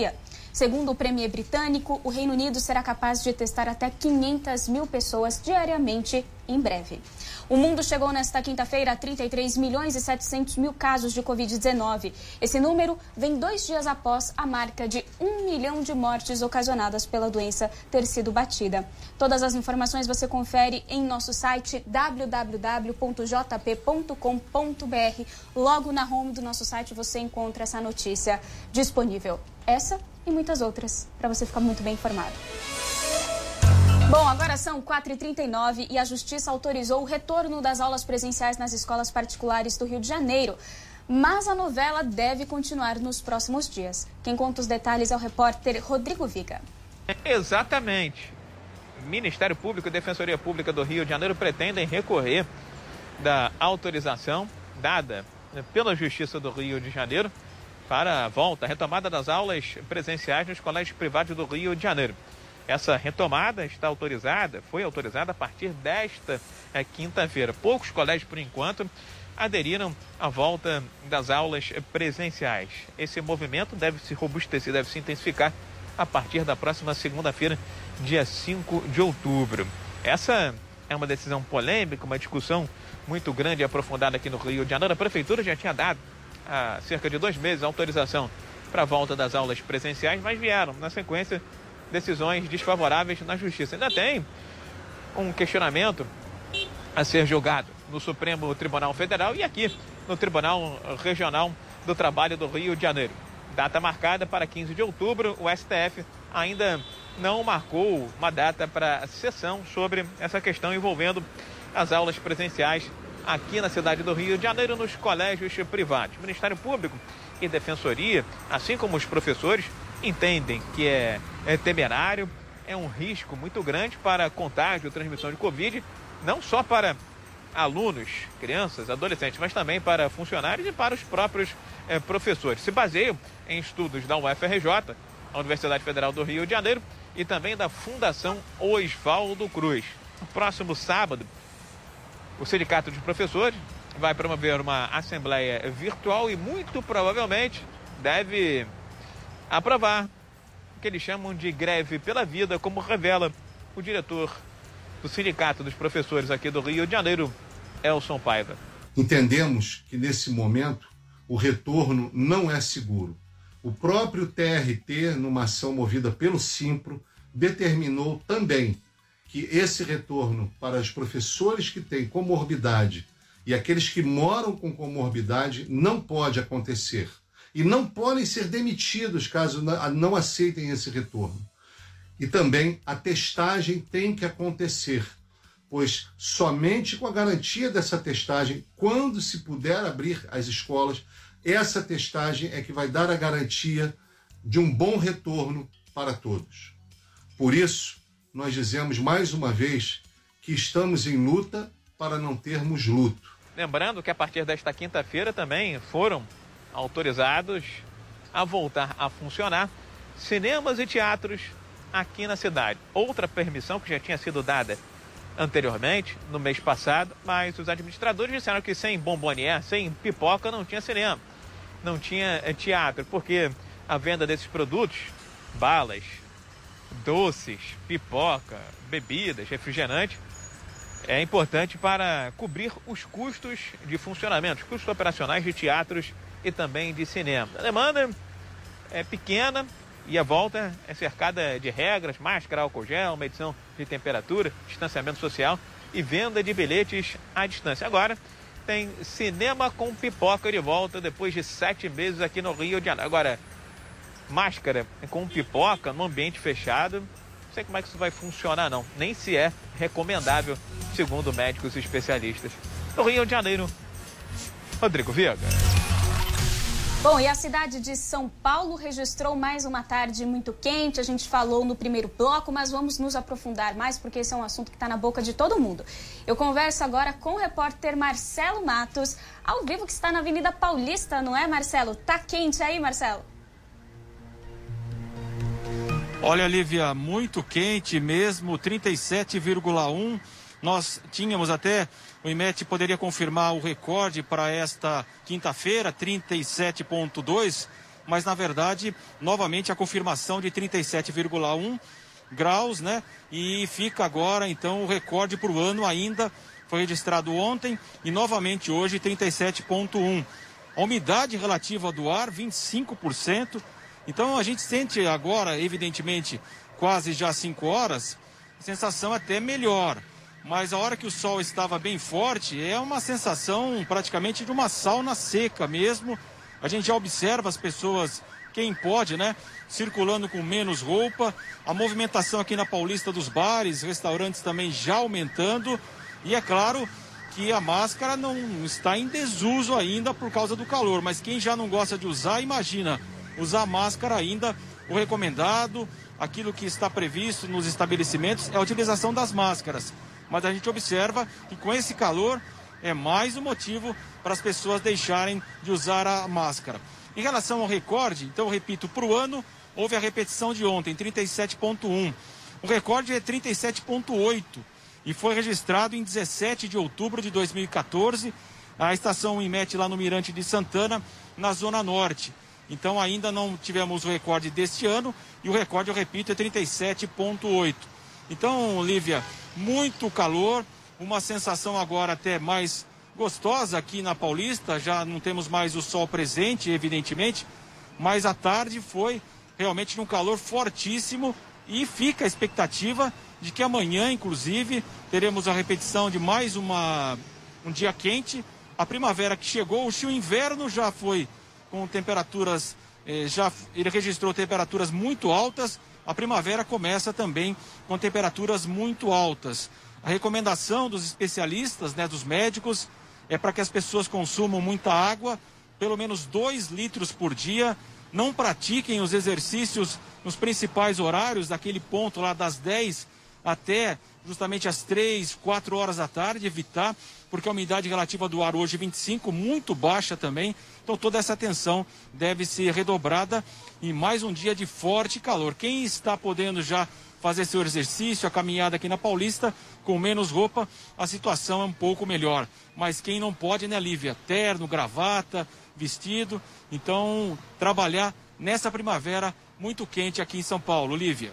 Segundo o Premier britânico, o Reino Unido será capaz de testar até quinhentas mil pessoas diariamente em breve. O mundo chegou nesta quinta-feira a trinta e três milhões e setecentos mil casos de covid dezenove. Esse número vem dois dias após a marca de um milhão de mortes ocasionadas pela doença ter sido batida. Todas as informações você confere em nosso site w w w ponto j p ponto com ponto b r. Logo na home do nosso site você encontra essa notícia disponível. Essa e muitas outras, para você ficar muito bem informado. Bom, agora são quatro e trinta e nove e a Justiça autorizou o retorno das aulas presenciais nas escolas particulares do Rio de Janeiro. Mas a novela deve continuar nos próximos dias. Quem conta os detalhes é o repórter Rodrigo Viga. Exatamente. Ministério Público e Defensoria Pública do Rio de Janeiro pretendem recorrer da autorização dada pela Justiça do Rio de Janeiro para a volta, a retomada das aulas presenciais nos colégios privados do Rio de Janeiro. Essa retomada está autorizada, foi autorizada a partir desta é, quinta-feira. Poucos colégios, por enquanto, aderiram à volta das aulas presenciais. Esse movimento deve se robustecer, deve se intensificar a partir da próxima segunda-feira, dia cinco de outubro. Essa é uma decisão polêmica, uma discussão muito grande e aprofundada aqui no Rio de Janeiro. A Prefeitura já tinha dado há cerca de dois meses a autorização para a volta das aulas presenciais, mas vieram, na sequência, decisões desfavoráveis na Justiça. Ainda tem um questionamento a ser julgado no Supremo Tribunal Federal e aqui no Tribunal Regional do Trabalho do Rio de Janeiro. Data marcada para quinze de outubro, o S T F ainda não marcou uma data para sessão sobre essa questão envolvendo as aulas presenciais aqui na cidade do Rio de Janeiro, nos colégios privados. O Ministério Público e Defensoria, assim como os professores, entendem que é, é temerário, é um risco muito grande para contágio, transmissão de Covid, não só para alunos, crianças, adolescentes, mas também para funcionários e para os próprios é, professores. Se baseiam em estudos da U F R J, a Universidade Federal do Rio de Janeiro, e também da Fundação Oswaldo Cruz. No próximo sábado, o Sindicato de Professores vai promover uma assembleia virtual e muito provavelmente deve aprovar o que eles chamam de greve pela vida, como revela o diretor do Sindicato dos Professores aqui do Rio de Janeiro, Elson Paiva. Entendemos que nesse momento o retorno não é seguro. O próprio T R T, numa ação movida pelo Simpro, determinou também que esse retorno para os professores que têm comorbidade e aqueles que moram com comorbidade não pode acontecer. E não podem ser demitidos caso não aceitem esse retorno. E também a testagem tem que acontecer, pois somente com a garantia dessa testagem, quando se puder abrir as escolas, essa testagem é que vai dar a garantia de um bom retorno para todos. Por isso, nós dizemos mais uma vez que estamos em luta para não termos luto. Lembrando que a partir desta quinta-feira também foram autorizados a voltar a funcionar cinemas e teatros aqui na cidade. Outra permissão que já tinha sido dada anteriormente, no mês passado, mas os administradores disseram que sem bombonier, sem pipoca, não tinha cinema, não tinha teatro, porque a venda desses produtos, balas, doces, pipoca, bebidas, refrigerante, é importante para cobrir os custos de funcionamento, os custos operacionais de teatros e também de cinema. A demanda é pequena e a volta é cercada de regras, máscara, álcool gel, medição de temperatura, distanciamento social e venda de bilhetes à distância. Agora tem cinema com pipoca de volta depois de sete meses aqui no Rio de Janeiro. Agora, máscara com pipoca no ambiente fechado, não sei como é que isso vai funcionar não, nem se é recomendável, segundo médicos e especialistas. No Rio de Janeiro, Rodrigo Viga. Bom, e a cidade de São Paulo registrou mais uma tarde muito quente. A gente falou no primeiro bloco, mas vamos nos aprofundar mais, porque esse é um assunto que está na boca de todo mundo. Eu converso agora com o repórter Marcelo Matos, ao vivo, que está na Avenida Paulista, não é, Marcelo? Tá quente aí, Marcelo? Olha, Lívia, muito quente mesmo, trinta e sete vírgula um. Nós tínhamos até, o IMET poderia confirmar o recorde para esta quinta-feira, trinta e sete vírgula dois, mas na verdade, novamente a confirmação de trinta e sete vírgula um graus, né? E fica agora então o recorde para o ano ainda, foi registrado ontem e novamente hoje trinta e sete vírgula um. A umidade relativa do ar, vinte e cinco por cento. Então a gente sente agora, evidentemente, quase já cinco horas, a sensação até melhor. Mas a hora que o sol estava bem forte, é uma sensação praticamente de uma sauna seca mesmo. A gente já observa as pessoas, quem pode, né, circulando com menos roupa. A movimentação aqui na Paulista dos bares, restaurantes também já aumentando. E é claro que a máscara não está em desuso ainda por causa do calor. Mas quem já não gosta de usar, imagina, usar máscara ainda, o recomendado, aquilo que está previsto nos estabelecimentos é a utilização das máscaras. Mas a gente observa que com esse calor é mais um motivo para as pessoas deixarem de usar a máscara. Em relação ao recorde, então, repito, para o ano, houve a repetição de ontem, trinta e sete vírgula um. O recorde é trinta e sete vírgula oito e foi registrado em dezessete de outubro de dois mil e quatorze, a estação Inmet lá no Mirante de Santana, na Zona Norte. Então ainda não tivemos o recorde deste ano e o recorde, eu repito, é trinta e sete vírgula oito. Então, Lívia, muito calor, uma sensação agora até mais gostosa aqui na Paulista, já não temos mais o sol presente, evidentemente, mas a tarde foi realmente num calor fortíssimo e fica a expectativa de que amanhã, inclusive, teremos a repetição de mais uma, um dia quente, a primavera que chegou, o inverno já foi com temperaturas, eh, já ele registrou temperaturas muito altas. A primavera começa também com temperaturas muito altas. A recomendação dos especialistas, né, dos médicos, é para que as pessoas consumam muita água, pelo menos dois litros por dia. Não pratiquem os exercícios nos principais horários, daquele ponto lá das dez até justamente às três, quatro horas da tarde, evitar, porque a umidade relativa do ar hoje é vinte e cinco, muito baixa também. Então toda essa atenção deve ser redobrada em mais um dia de forte calor. Quem está podendo já fazer seu exercício, a caminhada aqui na Paulista, com menos roupa, a situação é um pouco melhor. Mas quem não pode, né, Lívia? Terno, gravata, vestido. Então, trabalhar nessa primavera muito quente aqui em São Paulo. Lívia.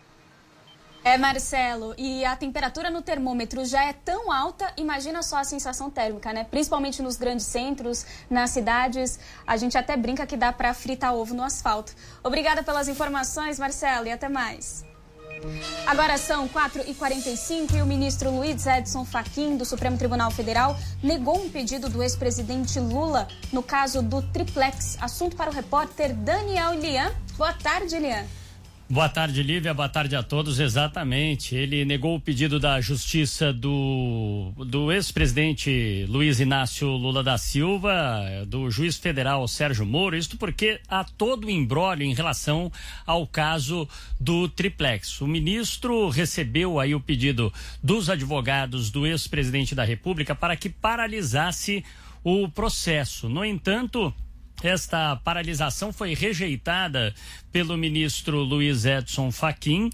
É, Marcelo, e a temperatura no termômetro já é tão alta, imagina só a sensação térmica, né? Principalmente nos grandes centros, nas cidades, a gente até brinca que dá para fritar ovo no asfalto. Obrigada pelas informações, Marcelo, e até mais. Agora são quatro e quarenta e cinco e o ministro Luiz Edson Fachin, do Supremo Tribunal Federal, negou um pedido do ex-presidente Lula no caso do triplex. Assunto para o repórter Daniel Lian. Boa tarde, Lian. Boa tarde, Lívia. Boa tarde a todos. Exatamente. Ele negou o pedido da justiça do, do ex-presidente Luiz Inácio Lula da Silva, do juiz federal Sérgio Moro, isto porque há todo o imbróglio em relação ao caso do triplex. O ministro recebeu aí o pedido dos advogados do ex-presidente da República para que paralisasse o processo. No entanto, esta paralisação foi rejeitada pelo ministro Luiz Edson Fachin.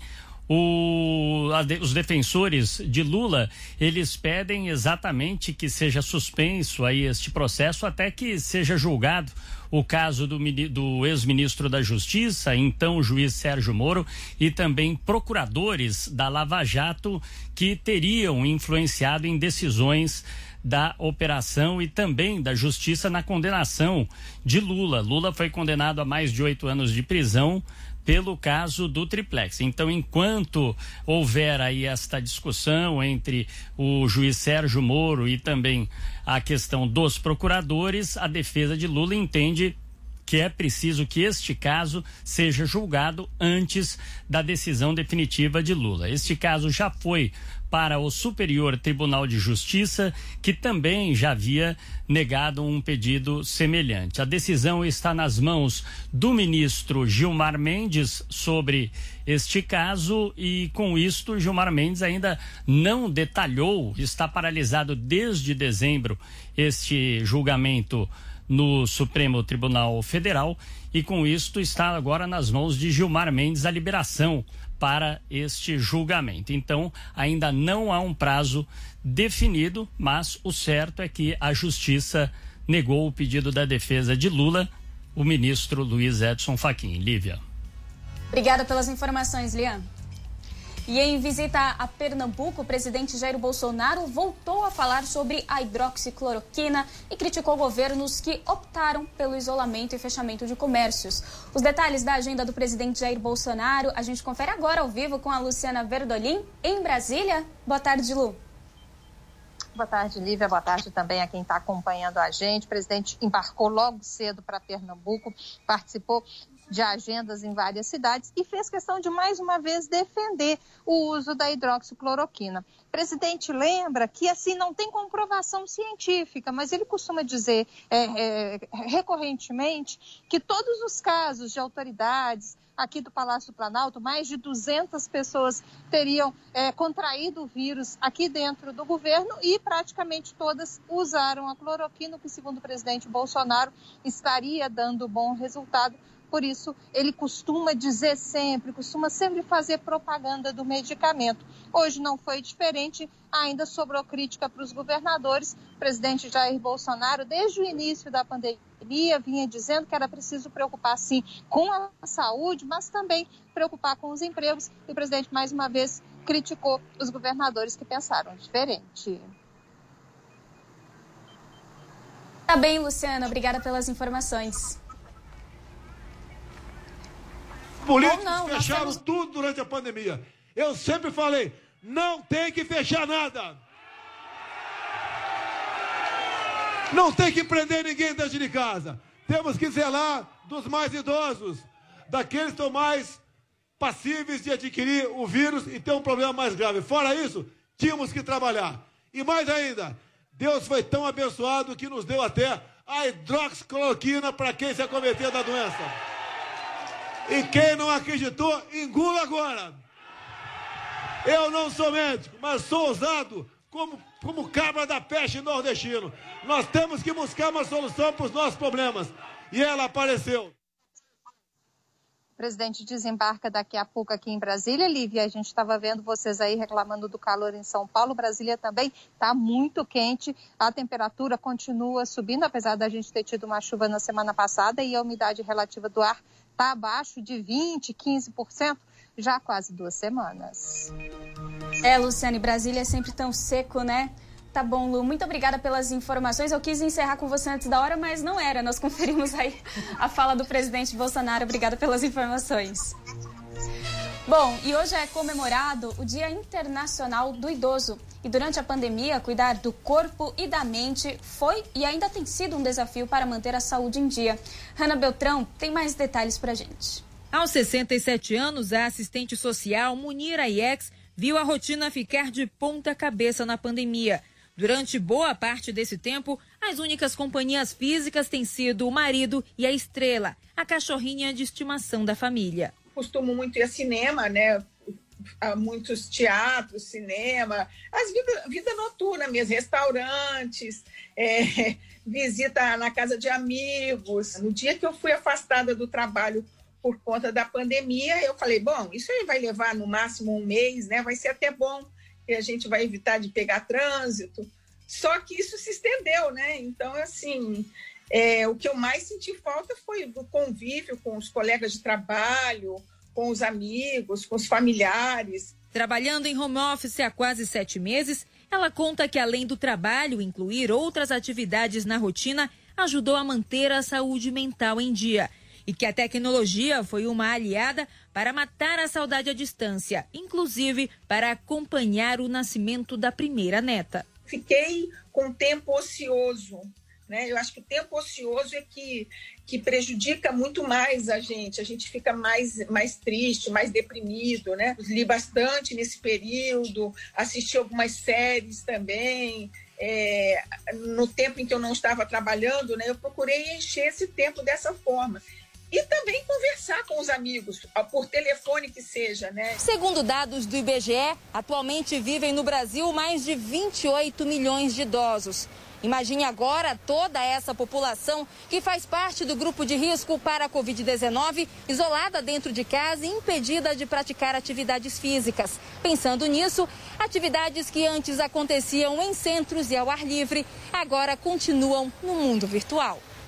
O, a, os defensores de Lula, eles pedem exatamente que seja suspenso aí este processo até que seja julgado o caso do, do ex-ministro da Justiça, então o juiz Sérgio Moro, e também procuradores da Lava Jato que teriam influenciado em decisões da operação e também da justiça na condenação de Lula. Lula foi condenado a mais de oito anos de prisão pelo caso do triplex. Então, enquanto houver aí esta discussão entre o juiz Sérgio Moro e também a questão dos procuradores, a defesa de Lula entende que é preciso que este caso seja julgado antes da decisão definitiva de Lula. Este caso já foi para o Superior Tribunal de Justiça, que também já havia negado um pedido semelhante. A decisão está nas mãos do ministro Gilmar Mendes sobre este caso e, com isto, Gilmar Mendes ainda não detalhou, está paralisado desde dezembro este julgamento no Supremo Tribunal Federal e, com isto, está agora nas mãos de Gilmar Mendes a liberação para este julgamento. Então, ainda não há um prazo definido, mas o certo é que a Justiça negou o pedido da defesa de Lula o ministro Luiz Edson Fachin. Lívia. Obrigada pelas informações, Lian. E em visita a Pernambuco, o presidente Jair Bolsonaro voltou a falar sobre a hidroxicloroquina e criticou governos que optaram pelo isolamento e fechamento de comércios. Os detalhes da agenda do presidente Jair Bolsonaro a gente confere agora ao vivo com a Luciana Verdolim, em Brasília. Boa tarde, Lu. Boa tarde, Lívia. Boa tarde também a quem está acompanhando a gente. O presidente embarcou logo cedo para Pernambuco, participou de agendas em várias cidades e fez questão de, mais uma vez, defender o uso da hidroxicloroquina. O presidente lembra que, assim, não tem comprovação científica, mas ele costuma dizer é, é, recorrentemente que todos os casos de autoridades aqui do Palácio do Planalto, mais de duzentas pessoas teriam é, contraído o vírus aqui dentro do governo e praticamente todas usaram a cloroquina, que, segundo o presidente Bolsonaro, estaria dando bom resultado. Por isso, ele costuma dizer sempre, costuma sempre fazer propaganda do medicamento. Hoje não foi diferente, ainda sobrou crítica para os governadores. O presidente Jair Bolsonaro, desde o início da pandemia, vinha dizendo que era preciso preocupar, sim, com a saúde, mas também preocupar com os empregos. E o presidente, mais uma vez, criticou os governadores que pensaram diferente. Tá bem, Luciana. Obrigada pelas informações. Políticos não, não, fecharam temos... tudo durante a pandemia. Eu sempre falei, não tem que fechar nada. Não tem que prender ninguém dentro de casa. Temos que zelar dos mais idosos, daqueles que estão mais passíveis de adquirir o vírus e ter um problema mais grave. Fora isso, tínhamos que trabalhar. E mais ainda, Deus foi tão abençoado que nos deu até a hidroxicloroquina para quem se acometeu da doença. E quem não acreditou, engula agora. Eu não sou médico, mas sou ousado como, como cabra da peste nordestino. Nós temos que buscar uma solução para os nossos problemas. E ela apareceu. O presidente desembarca daqui a pouco aqui em Brasília, Lívia. A gente estava vendo vocês aí reclamando do calor em São Paulo. Brasília também está muito quente. A temperatura continua subindo, apesar da gente ter tido uma chuva na semana passada e a umidade relativa do ar está abaixo de vinte, quinze por cento já há quase duas semanas. É, Luciane, Brasília é sempre tão seco, né? Tá bom, Lu, muito obrigada pelas informações. Eu quis encerrar com você antes da hora, mas não era. Nós conferimos aí a fala do presidente Bolsonaro. Obrigada pelas informações. Bom, e hoje é comemorado o Dia Internacional do Idoso. E durante a pandemia, cuidar do corpo e da mente foi e ainda tem sido um desafio para manter a saúde em dia. Hanna Beltrão tem mais detalhes pra gente. Aos sessenta e sete anos, a assistente social Munira Iex viu a rotina ficar de ponta cabeça na pandemia. Durante boa parte desse tempo, as únicas companhias físicas têm sido o marido e a Estrela, a cachorrinha de estimação da família. Costumo muito ir a cinema, né? A muitos teatros, cinema, as vida, vida noturna mesmo, restaurantes, é, visita na casa de amigos. No dia que eu fui afastada do trabalho por conta da pandemia, eu falei, bom, isso aí vai levar no máximo um mês, né? Vai ser até bom, que a gente vai evitar de pegar trânsito. Só que isso se estendeu, né? Então, assim, é, o que eu mais senti falta foi do convívio com os colegas de trabalho, com os amigos, com os familiares. Trabalhando em home office há quase sete meses, ela conta que, além do trabalho, incluir outras atividades na rotina ajudou a manter a saúde mental em dia. E que a tecnologia foi uma aliada para matar a saudade à distância, inclusive para acompanhar o nascimento da primeira neta. Fiquei com tempo ocioso, né? Eu acho que o tempo ocioso é que, que prejudica muito mais a gente. A gente fica mais, mais triste, mais deprimido, né? Li bastante nesse período, assisti algumas séries também. É, no tempo em que eu não estava trabalhando, né? Eu procurei encher esse tempo dessa forma. E também conversar com os amigos, por telefone que seja, né? Segundo dados do I B G E, atualmente vivem no Brasil mais de vinte e oito milhões de idosos. Imagine agora toda essa população que faz parte do grupo de risco para a covid dezenove, isolada dentro de casa e impedida de praticar atividades físicas. Pensando nisso, atividades que antes aconteciam em centros e ao ar livre, agora continuam no mundo virtual.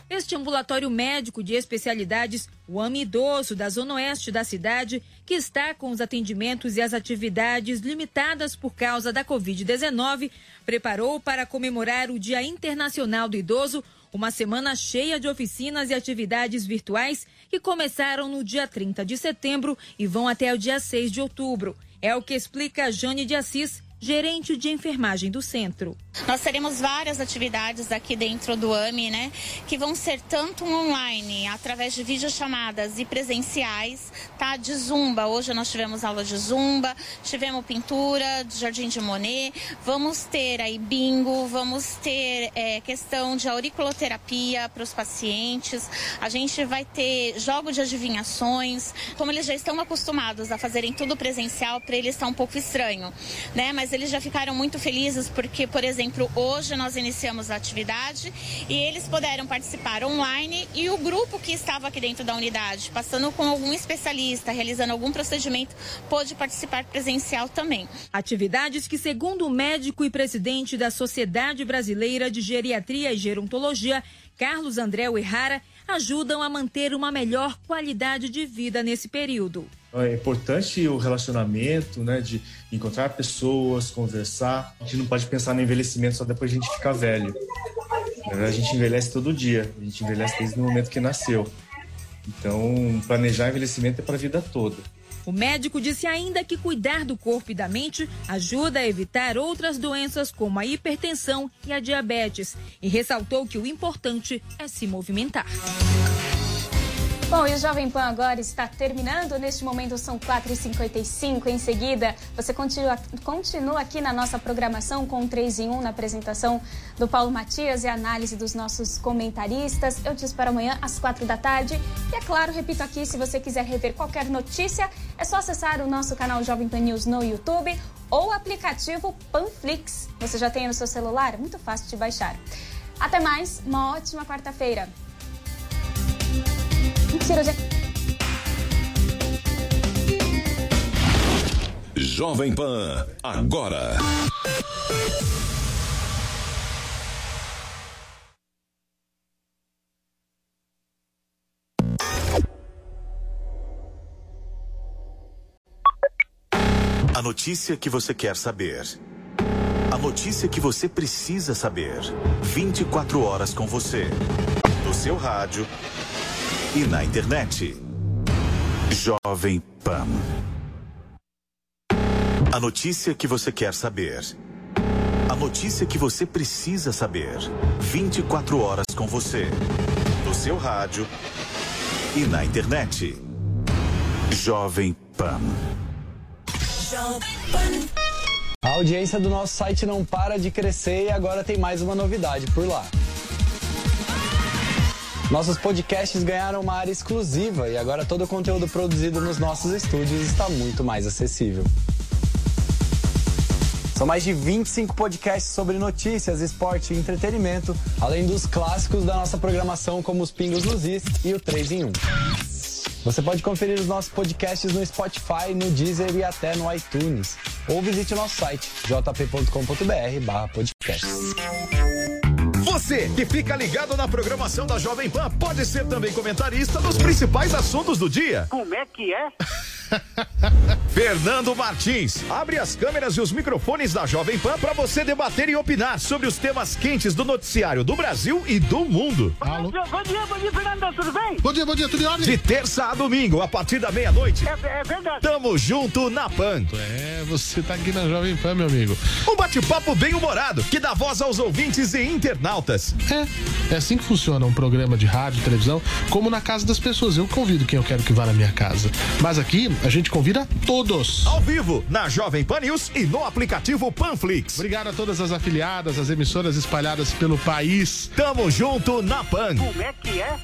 Este ambulatório médico de especialidades, o AME Idoso, da Zona Oeste da cidade, que está com os atendimentos e as atividades limitadas por causa da covid dezenove, preparou para comemorar o Dia Internacional do Idoso uma semana cheia de oficinas e atividades virtuais que começaram no dia trinta de setembro e vão até o dia seis de outubro. É o que explica Jane de Assis, gerente de enfermagem do centro. Nós teremos várias atividades aqui dentro do AME, né, que vão ser tanto online, através de videochamadas e presenciais, tá, de zumba. Hoje nós tivemos aula de zumba, tivemos pintura, de Jardim de Monet, vamos ter aí bingo, vamos ter é, questão de auriculoterapia para os pacientes, a gente vai ter jogo de adivinhações. Como eles já estão acostumados a fazerem tudo presencial, para eles está um pouco estranho, né, mas eles já ficaram muito felizes porque, por exemplo, hoje nós iniciamos a atividade e eles puderam participar online e o grupo que estava aqui dentro da unidade, passando com algum especialista, realizando algum procedimento, pôde participar presencial também. Atividades que, segundo o médico e presidente da Sociedade Brasileira de Geriatria e Gerontologia, Carlos André Uehara, ajudam a manter uma melhor qualidade de vida nesse período. É importante o relacionamento, né, de encontrar pessoas, conversar. A gente não pode pensar no envelhecimento só depois de a gente ficar velho. A gente envelhece todo dia, a gente envelhece desde o momento que nasceu. Então, planejar envelhecimento é para a vida toda. O médico disse ainda que cuidar do corpo e da mente ajuda a evitar outras doenças como a hipertensão e a diabetes. E ressaltou que o importante é se movimentar. Bom, e o Jovem Pan agora está terminando. Neste momento são quatro e cinquenta e cinco. Em seguida, você continua, continua aqui na nossa programação com o três em um na apresentação do Paulo Matias e a análise dos nossos comentaristas. Eu te espero amanhã às quatro da tarde. E é claro, repito aqui, se você quiser rever qualquer notícia, é só acessar o nosso canal Jovem Pan News no YouTube ou o aplicativo Panflix. Você já tem no seu celular? É muito fácil de baixar. Até mais, uma ótima quarta-feira. Jovem Pan, agora. A notícia que você quer saber. A notícia que você precisa saber. vinte e quatro horas com você. No seu rádio e na internet. Jovem Pan. A notícia que você quer saber. A notícia que você precisa saber. vinte e quatro horas com você. No seu rádio e na internet. Jovem Pan. A audiência do nosso site não para de crescer e agora tem mais uma novidade por lá. Nossos podcasts ganharam uma área exclusiva e agora todo o conteúdo produzido nos nossos estúdios está muito mais acessível. São mais de vinte e cinco podcasts sobre notícias, esporte e entretenimento, além dos clássicos da nossa programação como os Pingos nos Is e o três em um. Você pode conferir os nossos podcasts no Spotify, no Deezer e até no iTunes. Ou visite o nosso site, j p ponto com ponto b r barra podcasts. Você que fica ligado na programação da Jovem Pan pode ser também comentarista dos principais assuntos do dia. Como é que é? Fernando Martins, abre as câmeras e os microfones da Jovem Pan para você debater e opinar sobre os temas quentes do noticiário do Brasil e do mundo. Bom dia, bom dia, bom dia, Fernando, tudo bem? Bom dia, bom dia, tudo em ordem? De terça a domingo, a partir da meia-noite. É, é verdade. Tamo junto na Pan. É, você tá aqui na Jovem Pan, meu amigo. Um bate-papo bem humorado, que dá voz aos ouvintes e internautas. É, é assim que funciona um programa de rádio, televisão, como na casa das pessoas. Eu convido quem eu quero que vá na minha casa. Mas aqui, a gente convida todos. Ao vivo, na Jovem Pan News e no aplicativo Panflix. Obrigado a todas as afiliadas, as emissoras espalhadas pelo país. Tamo junto na Pan. Como é que é?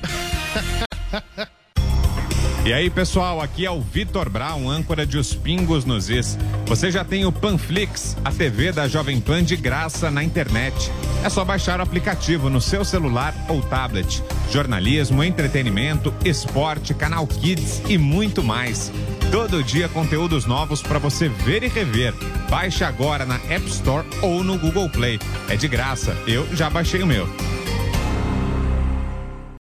E aí, pessoal, aqui é o Vitor Brown, âncora de Os Pingos nos Is. Você já tem o Panflix, a T V da Jovem Pan de graça na internet. É só baixar o aplicativo no seu celular ou tablet. Jornalismo, entretenimento, esporte, canal Kids e muito mais. Todo dia conteúdos novos para você ver e rever. Baixe agora na App Store ou no Google Play. É de graça, eu já baixei o meu.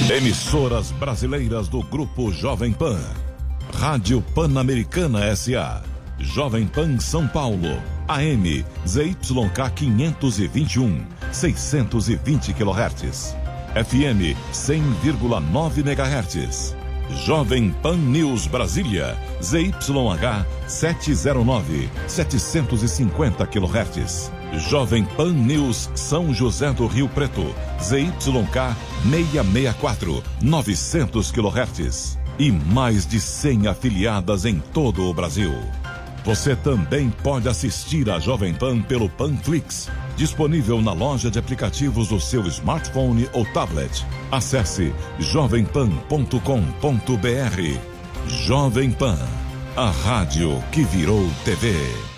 Emissoras brasileiras do Grupo Jovem Pan. Rádio Pan-Americana S A. Jovem Pan São Paulo. A M Z Y K quinhentos e vinte e um, seiscentos e vinte quilohertz. F M cem vírgula nove megahertz. Jovem Pan News Brasília. Z Y H setecentos e nove, setecentos e cinquenta quilohertz. Jovem Pan News São José do Rio Preto. Z Y K seiscentos e sessenta e quatro, novecentos quilohertz. E mais de cem afiliadas em todo o Brasil. Você também pode assistir a Jovem Pan pelo Panflix, disponível na loja de aplicativos do seu smartphone ou tablet. Acesse jovem pan ponto com ponto br. Jovem Pan, a rádio que virou T V.